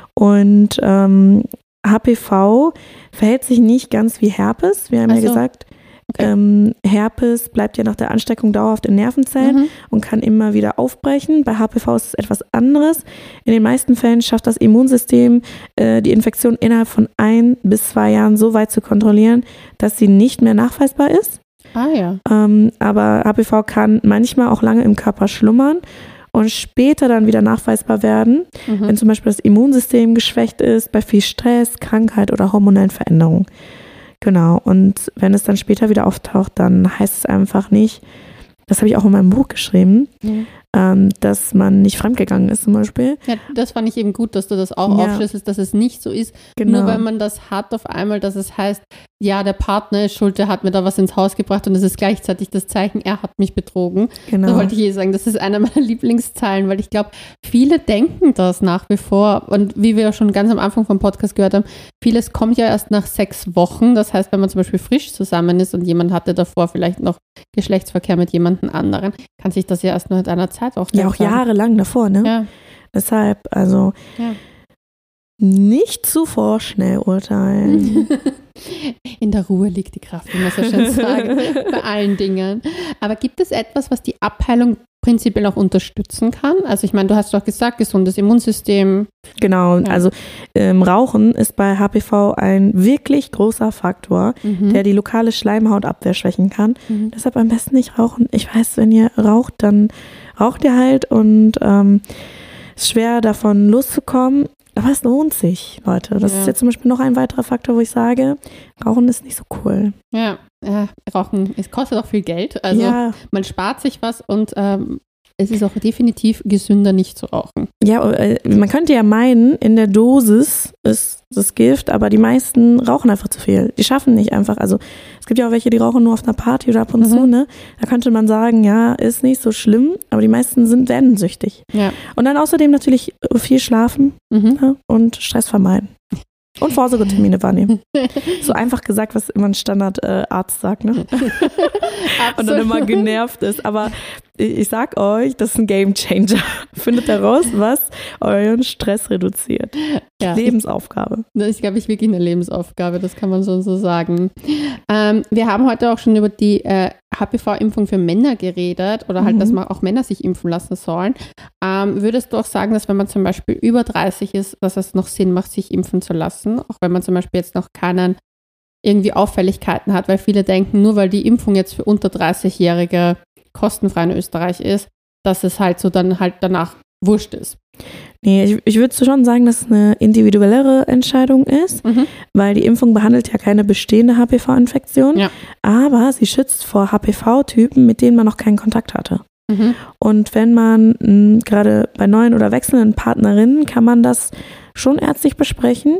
Und ähm, H P V verhält sich nicht ganz wie Herpes. Wir haben also, ja gesagt, okay. ähm, Herpes bleibt ja nach der Ansteckung dauerhaft in Nervenzellen mhm. und kann immer wieder aufbrechen. Bei H P V ist es etwas anderes. In den meisten Fällen schafft das Immunsystem, äh, die Infektion innerhalb von ein bis zwei Jahren so weit zu kontrollieren, dass sie nicht mehr nachweisbar ist. Ah ja. Ähm, aber H P V kann manchmal auch lange im Körper schlummern und später dann wieder nachweisbar werden, mhm. wenn zum Beispiel das Immunsystem geschwächt ist, bei viel Stress, Krankheit oder hormonellen Veränderungen. Genau, und wenn es dann später wieder auftaucht, dann heißt es einfach nicht, das habe ich auch in meinem Buch geschrieben, mhm. ähm, dass man nicht fremdgegangen ist zum Beispiel. Ja, das fand ich eben gut, dass du das auch ja. aufschlüsselst, dass es nicht so ist, genau. nur wenn man das hat auf einmal, dass es heißt, ja, der Partner ist schuld, der hat mir da was ins Haus gebracht und es ist gleichzeitig das Zeichen, er hat mich betrogen. Genau. Das wollte ich eh sagen, das ist einer meiner Lieblingszeilen, weil ich glaube, viele denken das nach wie vor und wie wir schon ganz am Anfang vom Podcast gehört haben, vieles kommt ja erst nach sechs Wochen, das heißt, wenn man zum Beispiel frisch zusammen ist und jemand hatte davor vielleicht noch Geschlechtsverkehr mit jemandem anderen, kann sich das ja erst nur mit einer Zeit auch Ja, auch sagen. Jahrelang davor, ne? Ja. Deshalb, also ja. nicht zu vorschnell urteilen. In der Ruhe liegt die Kraft, wie man so schön sagt, bei allen Dingen. Aber gibt es etwas, was die Abheilung prinzipiell auch unterstützen kann? Also ich meine, du hast doch gesagt, gesundes Immunsystem. Genau, ja. also ähm, Rauchen ist bei H P V ein wirklich großer Faktor, mhm. der die lokale Schleimhautabwehr schwächen kann. Mhm. Deshalb am besten nicht rauchen. Ich weiß, wenn ihr raucht, dann raucht ihr halt und ähm, es ist schwer davon loszukommen. Aber es lohnt sich, Leute. Das ja. ist jetzt zum Beispiel noch ein weiterer Faktor, wo ich sage, Rauchen ist nicht so cool. Ja, äh, Rauchen, es kostet auch viel Geld. Also ja. man spart sich was und ähm, es ist auch definitiv gesünder, nicht zu rauchen. Ja, man könnte ja meinen, in der Dosis ist das Gift, aber die meisten rauchen einfach zu viel. Die schaffen nicht einfach, also es gibt ja auch welche, die rauchen nur auf einer Party oder ab und mhm. zu, ne? Da könnte man sagen, ja, ist nicht so schlimm, aber die meisten sind werden süchtig. Ja. Und dann außerdem natürlich viel schlafen mhm. ne? und Stress vermeiden. Und Vorsorgetermine wahrnehmen. So einfach gesagt, was immer ein Standardarzt äh, sagt, ne? Und dann immer genervt ist. Aber ich, ich sag euch, das ist ein Gamechanger. Findet heraus, was euren Stress reduziert. Ja, Lebensaufgabe. Ich, das ist, glaube ich, wirklich eine Lebensaufgabe, das kann man schon so sagen. Ähm, wir haben heute auch schon über die äh, H P V-Impfung für Männer geredet oder halt, mhm. dass man auch Männer sich impfen lassen sollen. Ähm, würdest du auch sagen, dass wenn man zum Beispiel über dreißig ist, dass es noch Sinn macht, sich impfen zu lassen, auch wenn man zum Beispiel jetzt noch keinen irgendwie Auffälligkeiten hat, weil viele denken, nur weil die Impfung jetzt für unter dreißig-Jährige kostenfrei in Österreich ist, dass es halt so dann halt danach wurscht ist. Nee, ich, ich würde schon sagen, dass es eine individuellere Entscheidung ist, mhm. weil die Impfung behandelt ja keine bestehende H P V-Infektion, ja. aber sie schützt vor H P V-Typen, mit denen man noch keinen Kontakt hatte. Mhm. Und wenn man mh, gerade bei neuen oder wechselnden Partnerinnen, kann man das schon ärztlich besprechen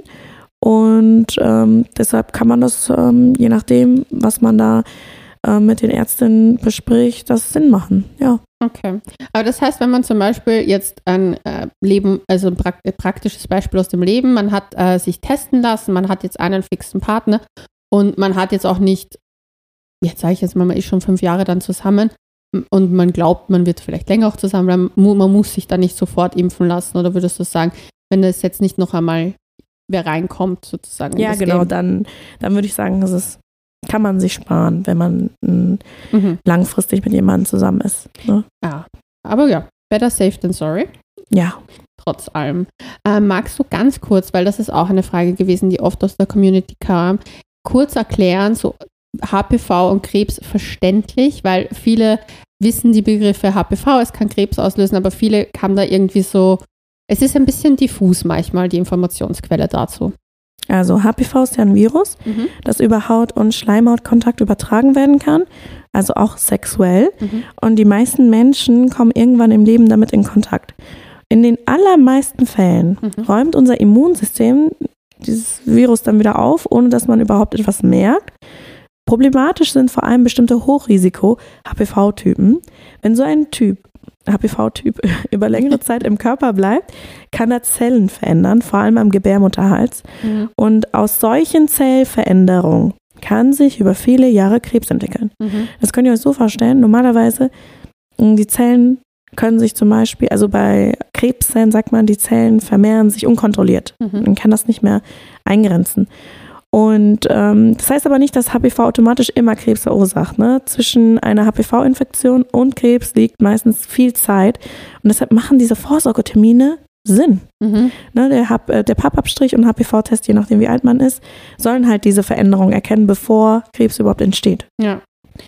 und ähm, deshalb kann man das, ähm, je nachdem, was man da äh, mit den Ärztinnen bespricht, das Sinn machen, ja. Okay, aber das heißt, wenn man zum Beispiel jetzt ein äh, Leben, also ein prakt- praktisches Beispiel aus dem Leben, man hat äh, sich testen lassen, man hat jetzt einen fixen Partner und man hat jetzt auch nicht, jetzt sage ich jetzt mal, man ist schon fünf Jahre dann zusammen und man glaubt, man wird vielleicht länger auch zusammen bleiben, man muss sich dann nicht sofort impfen lassen, oder würdest du sagen, wenn das jetzt nicht noch einmal wer reinkommt sozusagen? Ja, genau, Game? dann, dann würde ich sagen, das ist kann man sich sparen, wenn man mh, mhm. langfristig mit jemandem zusammen ist. Ne? Ja, aber ja, better safe than sorry. Ja. Trotz allem. Ähm, magst du ganz kurz, weil das ist auch eine Frage gewesen, die oft aus der Community kam, kurz erklären, so H P V und Krebs verständlich, weil viele wissen die Begriffe H P V, es kann Krebs auslösen, aber viele haben da irgendwie so, es ist ein bisschen diffus manchmal, die Informationsquelle dazu. Also H P V ist ja ein Virus, mhm. das über Haut- und Schleimhautkontakt übertragen werden kann, also auch sexuell. Mhm. Und die meisten Menschen kommen irgendwann im Leben damit in Kontakt. In den allermeisten Fällen mhm. räumt unser Immunsystem dieses Virus dann wieder auf, ohne dass man überhaupt etwas merkt. Problematisch sind vor allem bestimmte Hochrisiko-H P V-Typen. Wenn so ein Typ H P V-Typ über längere Zeit im Körper bleibt, kann er Zellen verändern, vor allem am Gebärmutterhals. Mhm. Und aus solchen Zellveränderungen kann sich über viele Jahre Krebs entwickeln. Mhm. Das könnt ihr euch so vorstellen. Normalerweise, die Zellen können sich zum Beispiel, also bei Krebszellen sagt man, die Zellen vermehren sich unkontrolliert. Mhm. Man kann das nicht mehr eingrenzen. Und ähm, das heißt aber nicht, dass H P V automatisch immer Krebs verursacht. Ne? Zwischen einer H P V-Infektion und Krebs liegt meistens viel Zeit. Und deshalb machen diese Vorsorgetermine Sinn. Mhm. Ne, der Hab, äh, der Pappabstrich und H P V-Test, je nachdem wie alt man ist, sollen halt diese Veränderung erkennen, bevor Krebs überhaupt entsteht. Ja.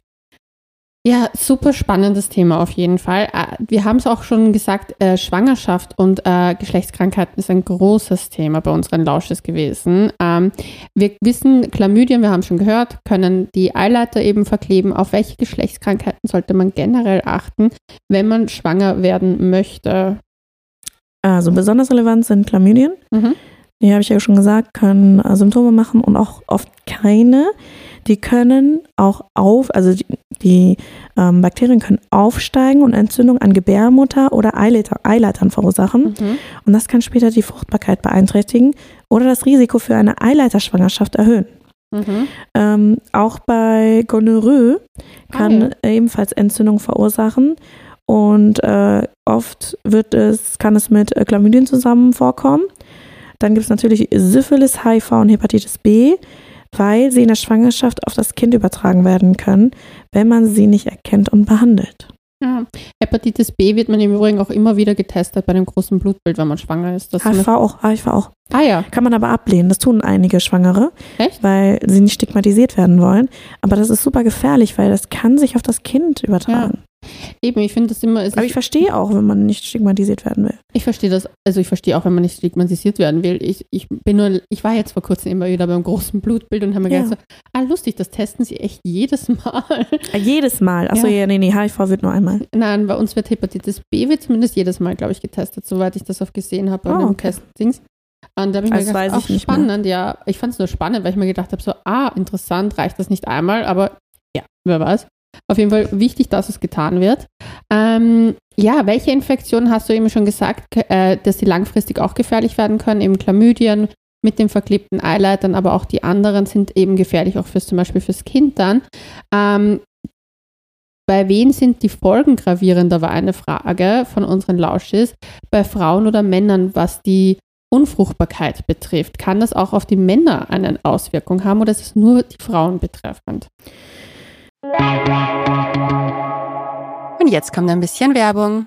Ja, super spannendes Thema auf jeden Fall. Wir haben es auch schon gesagt, äh, Schwangerschaft und äh, Geschlechtskrankheiten ist ein großes Thema bei unseren Lausches gewesen. Ähm, wir wissen, Chlamydien, wir haben schon gehört, können die Eileiter eben verkleben. Auf welche Geschlechtskrankheiten sollte man generell achten, wenn man schwanger werden möchte? Also besonders relevant sind Chlamydien. Mhm. Die habe ich ja schon gesagt, können äh, Symptome machen und auch oft keine. Die können auch auf, also die, die ähm, Bakterien können aufsteigen und Entzündung an Gebärmutter oder Eileiter, Eileitern verursachen. Mhm. Und das kann später die Fruchtbarkeit beeinträchtigen oder das Risiko für eine Eileiterschwangerschaft erhöhen. Mhm. Ähm, auch bei Gonorrhoe kann ah, ja. ebenfalls Entzündung verursachen. Und äh, oft wird es, kann es mit äh, Chlamydien zusammen vorkommen. Dann gibt es natürlich Syphilis, H I V und Hepatitis B, weil sie in der Schwangerschaft auf das Kind übertragen werden können, wenn man sie nicht erkennt und behandelt. Ja. Hepatitis B wird man im Übrigen auch immer wieder getestet bei dem großen Blutbild, wenn man schwanger ist. H I V auch, H I V auch. Ah ja. Kann man aber ablehnen. Das tun einige Schwangere, Echt? Weil sie nicht stigmatisiert werden wollen. Aber das ist super gefährlich, weil das kann sich auf das Kind übertragen. Ja. Eben, ich finde das immer... Aber ich verstehe auch, wenn man nicht stigmatisiert werden will. Ich verstehe das, also ich verstehe auch, wenn man nicht stigmatisiert werden will. Ich, ich bin nur, ich war jetzt vor kurzem immer wieder beim großen Blutbild und habe mir ja. gedacht, so, ah lustig, das testen sie echt jedes Mal. Jedes Mal? Achso, ja. ja, nee, nee, H I V wird nur einmal. Nein, bei uns wird Hepatitis B wird zumindest jedes Mal, glaube ich, getestet, soweit ich das auch gesehen habe. Oh, okay. Testdings. Und da habe ich also mir gedacht, auch spannend, mehr. ja. Ich fand es nur spannend, weil ich mir gedacht habe, so, ah, interessant, reicht das nicht einmal, aber ja, wer weiß. Auf jeden Fall wichtig, dass es getan wird. Ähm, ja, welche Infektionen hast du eben schon gesagt, äh, dass sie langfristig auch gefährlich werden können? Eben Chlamydien, mit den verklebten Eileitern, aber auch die anderen sind eben gefährlich, auch fürs, zum Beispiel fürs Kind dann. Ähm, bei wen sind die Folgen gravierender, war eine Frage von unseren Lauschis. Bei Frauen oder Männern, was die Unfruchtbarkeit betrifft. Kann das auch auf die Männer eine Auswirkung haben oder ist es nur die Frauen betreffend? Und jetzt kommt ein bisschen Werbung.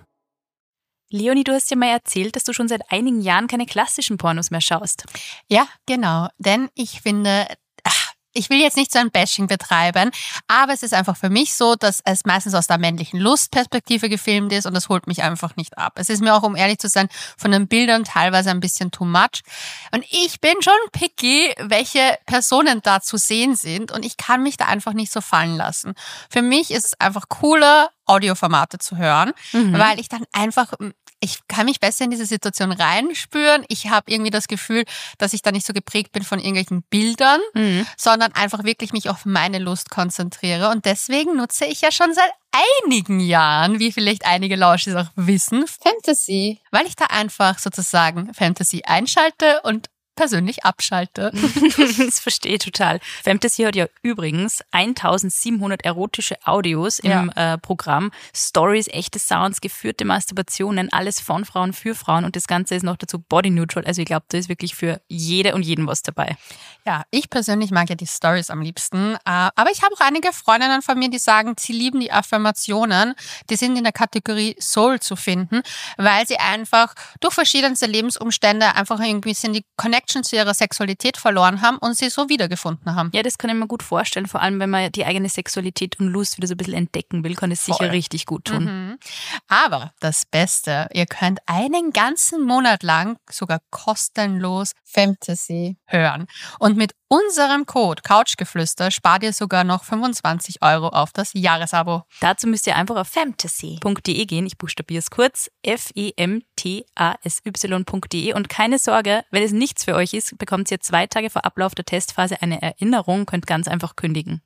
Leonie, du hast ja mal erzählt, dass du schon seit einigen Jahren keine klassischen Pornos mehr schaust. Ja, genau. Denn ich finde, ach, ich will jetzt nicht so ein Bashing betreiben, aber es ist einfach für mich so, dass es meistens aus der männlichen Lustperspektive gefilmt ist und das holt mich einfach nicht ab. Es ist mir auch, um ehrlich zu sein, von den Bildern teilweise ein bisschen too much. Und ich bin schon picky, welche Personen da zu sehen sind und ich kann mich da einfach nicht so fallen lassen. Für mich ist es einfach cooler, Audioformate zu hören, mhm. weil ich dann einfach, ich kann mich besser in diese Situation reinspüren. Ich habe irgendwie das Gefühl, dass ich da nicht so geprägt bin von irgendwelchen Bildern, mhm. sondern einfach wirklich mich auf meine Lust konzentriere. Und deswegen nutze ich ja schon seit einigen Jahren, wie vielleicht einige Lauschis auch wissen, Fantasy, weil ich da einfach sozusagen Fantasy einschalte und persönlich abschalte. Das verstehe ich total. Fantasy hat ja übrigens eintausendsiebenhundert erotische Audios im ja. äh, Programm. Stories, echte Sounds, geführte Masturbationen, alles von Frauen für Frauen und das Ganze ist noch dazu body neutral. Also ich glaube, da ist wirklich für jede und jeden was dabei. Ja, ich persönlich mag ja die Stories am liebsten, aber ich habe auch einige Freundinnen von mir, die sagen, sie lieben die Affirmationen. Die sind in der Kategorie Soul zu finden, weil sie einfach durch verschiedenste Lebensumstände einfach ein bisschen die Connection zu ihrer Sexualität verloren haben und sie so wiedergefunden haben. Ja, das kann ich mir gut vorstellen, vor allem wenn man die eigene Sexualität und Lust wieder so ein bisschen entdecken will, kann es sicher Voll. richtig gut tun. Mhm. Aber das Beste, ihr könnt einen ganzen Monat lang sogar kostenlos Fantasy hören. Und mit unserem Code Couchgeflüster spart ihr sogar noch fünfundzwanzig Euro auf das Jahresabo. Dazu müsst ihr einfach auf femtasy punkt de gehen. Ich buchstabiere es kurz. F E M T A S Y punkt de. Und keine Sorge, wenn es nichts für euch ist, bekommt ihr zwei Tage vor Ablauf der Testphase eine Erinnerung, könnt ganz einfach kündigen.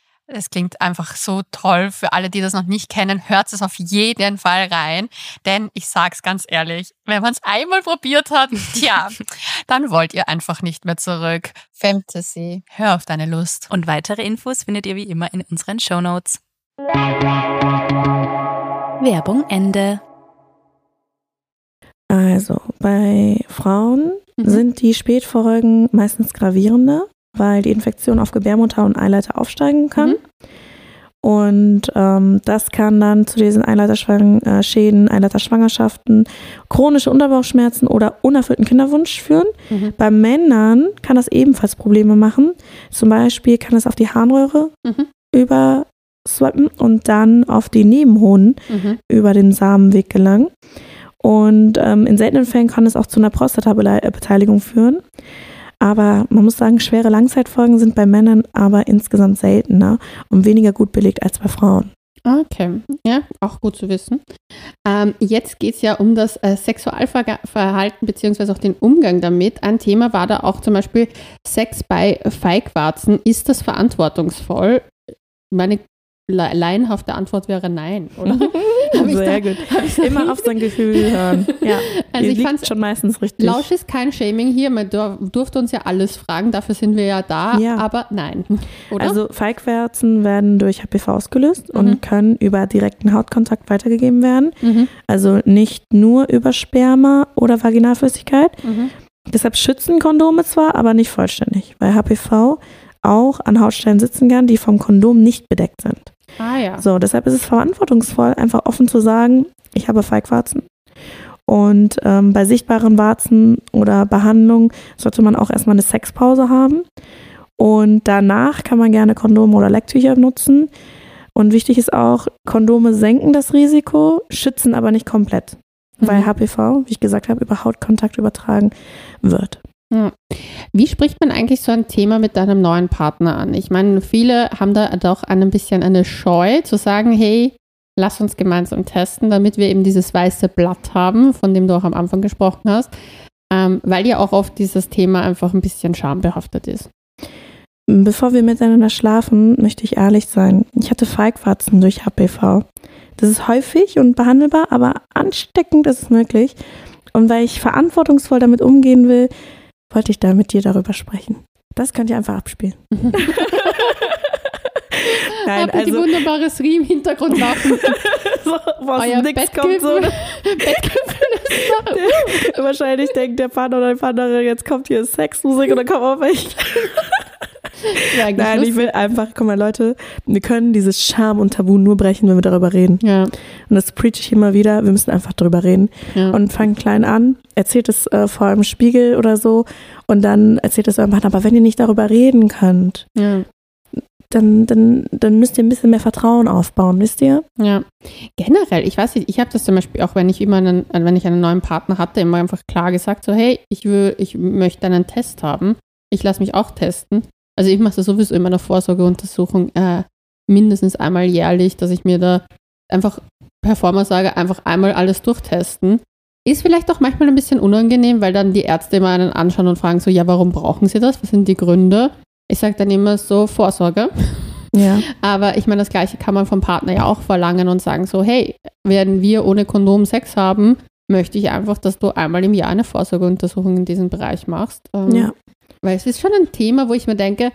Es klingt einfach so toll. Für alle, die das noch nicht kennen, hört es auf jeden Fall rein. Denn ich sag's ganz ehrlich, wenn man es einmal probiert hat, tja, dann wollt ihr einfach nicht mehr zurück. Fantasy, hör auf deine Lust. Und weitere Infos findet ihr wie immer in unseren Shownotes. Werbung Ende. Also, bei Frauen mhm. sind die Spätfolgen meistens gravierender, weil die Infektion auf Gebärmutter und Eileiter aufsteigen kann. Mhm. Und ähm, das kann dann zu diesen Eileiterschäden, Eileiterschwangerschaften, chronische Unterbauchschmerzen oder unerfüllten Kinderwunsch führen. Mhm. Bei Männern kann das ebenfalls Probleme machen. Zum Beispiel kann es auf die Harnröhre mhm. überswappen und dann auf die Nebenhoden mhm. über den Samenweg gelangen. Und ähm, in seltenen Fällen kann es auch zu einer Prostatabeteiligung führen. Aber man muss sagen, schwere Langzeitfolgen sind bei Männern aber insgesamt seltener und weniger gut belegt als bei Frauen. Okay, ja, auch gut zu wissen. Ähm, jetzt geht es ja um das äh, Sexualverhalten beziehungsweise auch den Umgang damit. Ein Thema war da auch zum Beispiel Sex bei Feigwarzen. Ist das verantwortungsvoll? Meine laienhafte Antwort wäre nein, oder? Sehr da, gut. Immer auf sein Gefühl hören. Ja, also ich fand schon meistens richtig. Lausch ist kein Shaming hier, man durfte uns ja alles fragen, dafür sind wir ja da, ja. aber nein, oder? Also Feigwarzen werden durch H P V ausgelöst mhm. und können über direkten Hautkontakt weitergegeben werden. Mhm. Also nicht nur über Sperma oder Vaginalflüssigkeit. Mhm. Deshalb schützen Kondome zwar, aber nicht vollständig, weil H P V auch an Hautstellen sitzen kann, die vom Kondom nicht bedeckt sind. Ah ja. So, deshalb ist es verantwortungsvoll, einfach offen zu sagen, ich habe Feigwarzen. Und ähm, bei sichtbaren Warzen oder Behandlung sollte man auch erstmal eine Sexpause haben. Und danach kann man gerne Kondome oder Lecktücher nutzen. Und wichtig ist auch, Kondome senken das Risiko, schützen aber nicht komplett. Mhm. Weil H P V, wie ich gesagt habe, über Hautkontakt übertragen wird. Ja. Wie spricht man eigentlich so ein Thema mit deinem neuen Partner an? Ich meine, viele haben da doch ein bisschen eine Scheu zu sagen, hey, lass uns gemeinsam testen, damit wir eben dieses weiße Blatt haben, von dem du auch am Anfang gesprochen hast, ähm, weil ja auch oft dieses Thema einfach ein bisschen schambehaftet ist. Bevor wir miteinander schlafen, möchte ich ehrlich sein. Ich hatte Feigwarzen durch H P V. Das ist häufig und behandelbar, aber ansteckend ist es möglich. Und weil ich verantwortungsvoll damit umgehen will, wollte ich da mit dir darüber sprechen. Das könnt ihr einfach abspielen. Nein, Habt ihr also die wunderbare Sri im Hintergrund laufen? so, was Euer nix kommt so. Bettgefühl. Wahrscheinlich denkt der Partner oder die Partnerin, jetzt kommt hier Sexmusik und dann kommt auch echt. Nein, ich will einfach, guck mal Leute, wir können dieses Scham und Tabu nur brechen, wenn wir darüber reden. Ja. Und das preach ich immer wieder, wir müssen einfach darüber reden. Ja. Und fangen klein an, erzählt es äh, vor einem Spiegel oder so und dann erzählt es eurem Partner, aber wenn ihr nicht darüber reden könnt, ja. Dann, dann, dann müsst ihr ein bisschen mehr Vertrauen aufbauen, wisst ihr? Ja, generell, ich weiß nicht, ich habe das zum Beispiel auch, wenn ich immer einen, wenn ich einen neuen Partner hatte, immer einfach klar gesagt, so hey, ich will, ich möchte einen Test haben, ich lasse mich auch testen. Also ich mache das sowieso in meiner Vorsorgeuntersuchung äh, mindestens einmal jährlich, dass ich mir da einfach per Forma sage, einfach einmal alles durchtesten. Ist vielleicht auch manchmal ein bisschen unangenehm, weil dann die Ärzte immer einen anschauen und fragen so, ja, warum brauchen sie das? Was sind die Gründe? Ich sage dann immer so, Vorsorge. Ja. Aber ich meine, das Gleiche kann man vom Partner ja auch verlangen und sagen so, hey, werden wir ohne Kondom Sex haben, möchte ich einfach, dass du einmal im Jahr eine Vorsorgeuntersuchung in diesem Bereich machst. Ähm, ja. Weil es ist schon ein Thema, wo ich mir denke,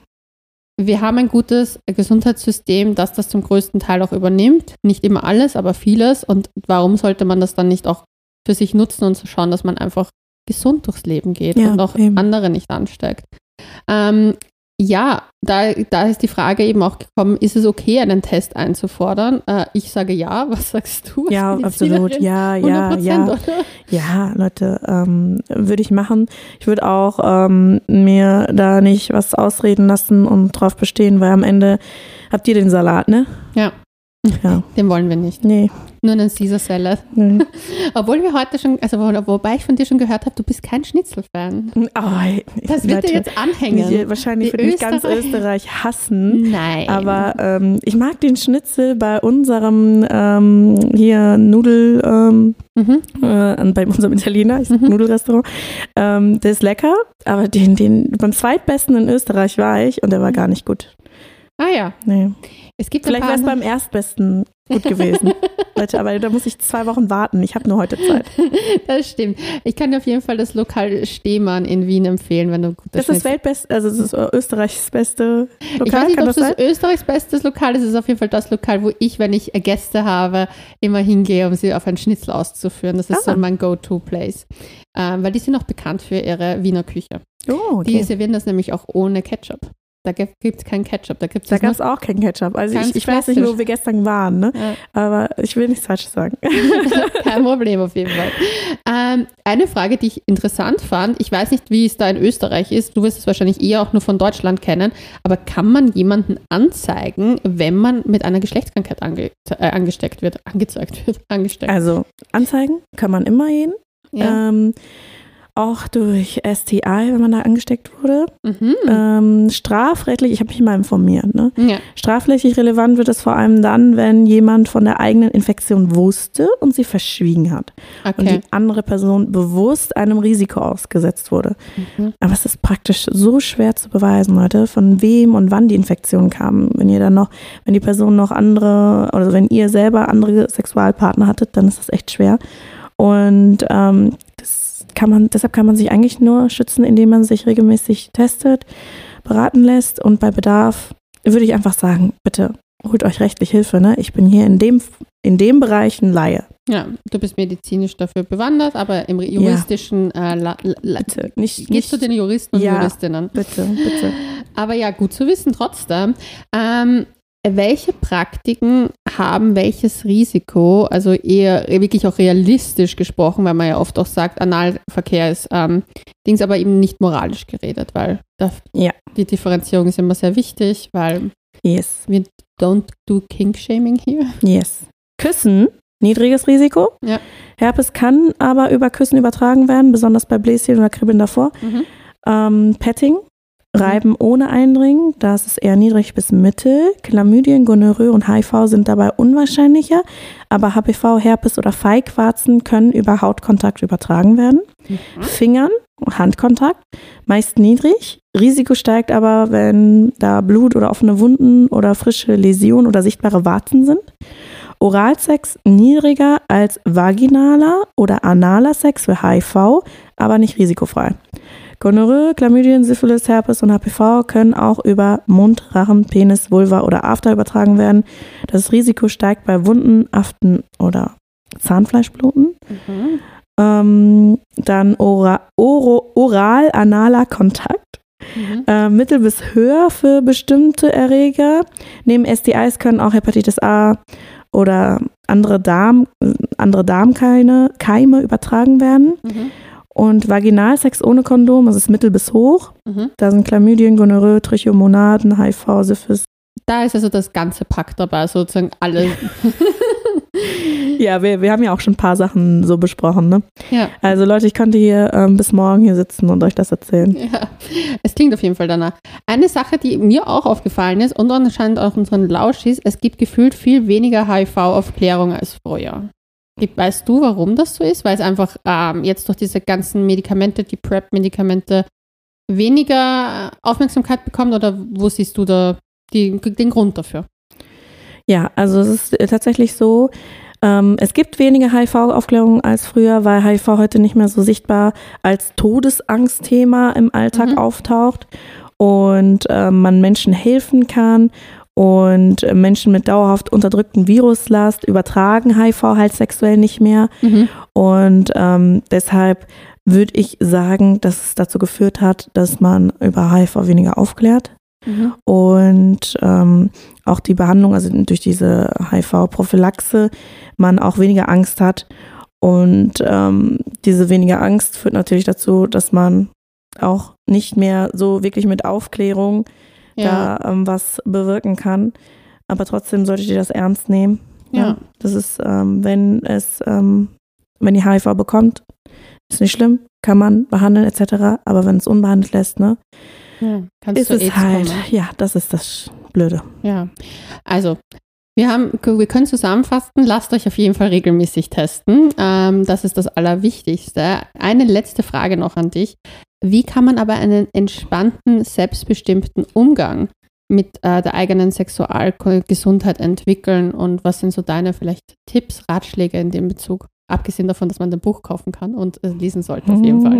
wir haben ein gutes Gesundheitssystem, das das zum größten Teil auch übernimmt. Nicht immer alles, aber vieles. Und warum sollte man das dann nicht auch für sich nutzen und zu schauen, dass man einfach gesund durchs Leben geht ja, und auch eben. andere nicht ansteckt? Ähm, ja, da, da ist die Frage eben auch gekommen, ist es okay, einen Test einzufordern? Äh, ich sage ja, was sagst du? Ja, absolut, ja, ja, ja. Oder? Ja, Leute, ähm, würde ich machen. Ich würde auch ähm, mir da nicht was ausreden lassen und drauf bestehen, weil am Ende habt ihr den Salat, ne? Ja. Ja. Den wollen wir nicht. Nee. Nur einen Caesar Salad. Nee. Obwohl wir heute schon, also wo, wobei ich von dir schon gehört habe, du bist kein Schnitzel-Fan. Oh, das wird dir jetzt anhängen. Die, wahrscheinlich wird mich ganz Österreich hassen. Nein. Aber ähm, ich mag den Schnitzel bei unserem ähm, hier Nudel, ähm, mhm. äh, bei unserem Italiener, ich sag mhm. Nudelrestaurant. Ähm, der ist lecker, aber den, den beim zweitbesten in Österreich war ich und der war gar nicht gut. Ah ja. Nee. Es gibt Vielleicht wäre es beim Erstbesten gut gewesen. Leute, aber da muss ich zwei Wochen warten. Ich habe nur heute Zeit. Das stimmt. Ich kann dir auf jeden Fall das Lokal Stehmann in Wien empfehlen, wenn du gut das ist. Das Weltbeste, also das ist Österreichs beste Lokal. Ich weiß nicht, kann ob das, das Österreichs bestes Lokal ist. Es ist auf jeden Fall das Lokal, wo ich, wenn ich Gäste habe, immer hingehe, um sie auf einen Schnitzel auszuführen. Das ist ah. so mein Go-To-Place. Ähm, weil die sind auch bekannt für ihre Wiener Küche. Oh, okay. Die servieren das nämlich auch ohne Ketchup. Da gibt es keinen Ketchup. Da, da gab es auch keinen Ketchup. Also ich, ich weiß nicht, wo wir gestern waren, ne? Ja. Aber ich will nichts Falsches sagen. Kein Problem auf jeden Fall. Ähm, eine Frage, die ich interessant fand, ich weiß nicht, wie es da in Österreich ist, du wirst es wahrscheinlich eher auch nur von Deutschland kennen, aber kann man jemanden anzeigen, wenn man mit einer Geschlechtskrankheit ange äh, angesteckt wird, angezeigt wird, angesteckt? Also anzeigen kann man immer jeden. Ja. Ähm, Auch durch S T I, wenn man da angesteckt wurde. Mhm. Ähm, strafrechtlich, ich habe mich mal informiert, ne? Ja. Strafrechtlich relevant wird es vor allem dann, wenn jemand von der eigenen Infektion wusste und sie verschwiegen hat. Okay. Und die andere Person bewusst einem Risiko ausgesetzt wurde. Mhm. Aber es ist praktisch so schwer zu beweisen, Leute, von wem und wann die Infektion kam. Wenn ihr dann noch, wenn die Person noch andere, oder wenn ihr selber andere Sexualpartner hattet, dann ist das echt schwer. Und ähm, das kann man, deshalb kann man sich eigentlich nur schützen, indem man sich regelmäßig testet, beraten lässt und bei Bedarf würde ich einfach sagen, bitte holt euch rechtlich Hilfe. Ne? Ich bin hier in dem, in dem Bereich ein Laie. Ja, du bist medizinisch dafür bewandert, aber im juristischen ja. äh, la, la, bitte, nicht, nicht zu den Juristen und ja, Juristinnen. Bitte, bitte. Aber ja, gut zu wissen trotzdem. Ähm, Welche Praktiken haben welches Risiko, also eher wirklich auch realistisch gesprochen, weil man ja oft auch sagt, Analverkehr ist ähm, Dings, aber eben nicht moralisch geredet, weil da, ja. die Differenzierung ist immer sehr wichtig, weil yes. wir don't do Kink-Shaming hier. Yes. Küssen, niedriges Risiko. Ja. Herpes kann aber über Küssen übertragen werden, besonders bei Bläschen oder Kribbeln davor. Mhm. Ähm, Petting. Reiben ohne Eindringen, das ist eher niedrig bis mittel. Chlamydien, Gonorrhoe und H I V sind dabei unwahrscheinlicher, aber H P V, Herpes oder Feigwarzen können über Hautkontakt übertragen werden. Mhm. Fingern, Handkontakt, meist niedrig. Risiko steigt aber, wenn da Blut oder offene Wunden oder frische Läsionen oder sichtbare Warzen sind. Oralsex niedriger als vaginaler oder analer Sex für H I V, aber nicht risikofrei. Gonorrhoe, Chlamydien, Syphilis, Herpes und H P V können auch über Mund, Rachen, Penis, Vulva oder After übertragen werden. Das Risiko steigt bei Wunden, Aften oder Zahnfleischbluten. Mhm. Ähm, dann ora, oro, oral-analer Kontakt. Mhm. Äh, mittel bis höher für bestimmte Erreger. Neben S T Is können auch Hepatitis A oder andere, Darm, andere Darmkeime Keime übertragen werden. Mhm. Und Vaginalsex ohne Kondom, das ist mittel bis hoch. Mhm. Da sind Chlamydien, Gonorrhoe, Trichomonaden, H I V, Syphilis. Da ist also das ganze Pack dabei, sozusagen alle. Ja, wir, wir haben ja auch schon ein paar Sachen so besprochen, ne? Ja. Also Leute, ich könnte hier ähm, bis morgen hier sitzen und euch das erzählen. Ja, es klingt auf jeden Fall danach. Eine Sache, die mir auch aufgefallen ist und anscheinend auch unseren Lauschis, es gibt gefühlt viel weniger H I V-Aufklärung als vorher. Weißt du, warum das so ist? Weil es einfach ähm, jetzt durch diese ganzen Medikamente, die PrEP-Medikamente, weniger Aufmerksamkeit bekommt, oder wo siehst du da die, den Grund dafür? Ja, also es ist tatsächlich so, ähm, es gibt weniger H I V-Aufklärung als früher, weil H I V heute nicht mehr so sichtbar als Todesangstthema im Alltag mhm. auftaucht und äh, man Menschen helfen kann und Menschen mit dauerhaft unterdrückten Viruslast übertragen H I V halt sexuell nicht mehr mhm. und ähm, deshalb würde ich sagen, dass es dazu geführt hat, dass man über H I V weniger aufklärt. Mhm. Und ähm, auch die Behandlung, also durch diese H I V-Prophylaxe, man auch weniger Angst hat. Und ähm, diese weniger Angst führt natürlich dazu, dass man auch nicht mehr so wirklich mit Aufklärung ja. da ähm, was bewirken kann. Aber trotzdem solltet ihr das ernst nehmen. Ja. ja das ist, ähm, wenn es, ähm, wenn ihr H I V bekommt, ist nicht schlimm, kann man behandeln et cetera. Aber wenn es unbehandelt lässt, ne? Ja, ist es halt, kommen. ja, das ist das Blöde. Ja, also wir haben, wir können zusammenfassen, lasst euch auf jeden Fall regelmäßig testen. Ähm, das ist das Allerwichtigste. Eine letzte Frage noch an dich. Wie kann man aber einen entspannten, selbstbestimmten Umgang mit äh, der eigenen Sexualgesundheit entwickeln und was sind so deine vielleicht Tipps, Ratschläge in dem Bezug? Abgesehen davon, dass man ein Buch kaufen kann und äh, lesen sollte auf jeden Fall.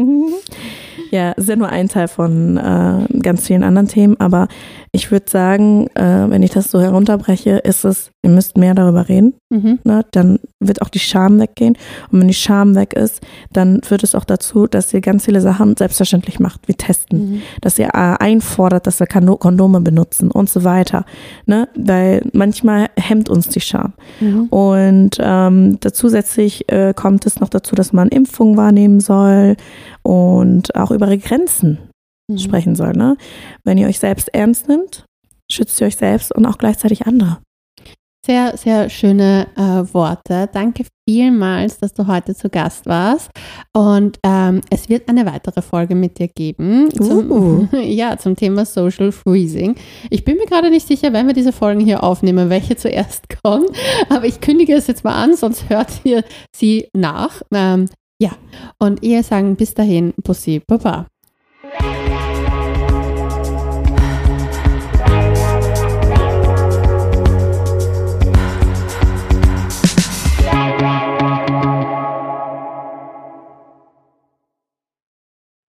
Ja, es ist ja nur ein Teil von äh, ganz vielen anderen Themen, aber ich würde sagen, äh, wenn ich das so herunterbreche, ist es, ihr müsst mehr darüber reden, mhm. ne? Dann wird auch die Scham weggehen und wenn die Scham weg ist, dann führt es auch dazu, dass ihr ganz viele Sachen selbstverständlich macht, wie testen, mhm. dass ihr äh, einfordert, dass wir Kondome benutzen und so weiter, ne? Weil manchmal hemmt uns die Scham mhm. und ähm, zusätzlich äh, kommt es noch dazu, dass man Impfungen wahrnehmen soll und auch über Grenzen mhm. sprechen soll. Ne? Wenn ihr euch selbst ernst nimmt, schützt ihr euch selbst und auch gleichzeitig andere. Sehr, sehr schöne äh, Worte. Danke vielmals, dass du heute zu Gast warst. Und ähm, es wird eine weitere Folge mit dir geben zum, uh. ja, zum Thema Social Freezing. Ich bin mir gerade nicht sicher, wenn wir diese Folgen hier aufnehmen, welche zuerst kommt. Aber ich kündige es jetzt mal an, sonst hört ihr sie nach. Ähm, ja, und ihr sagen bis dahin, Bussi, Baba.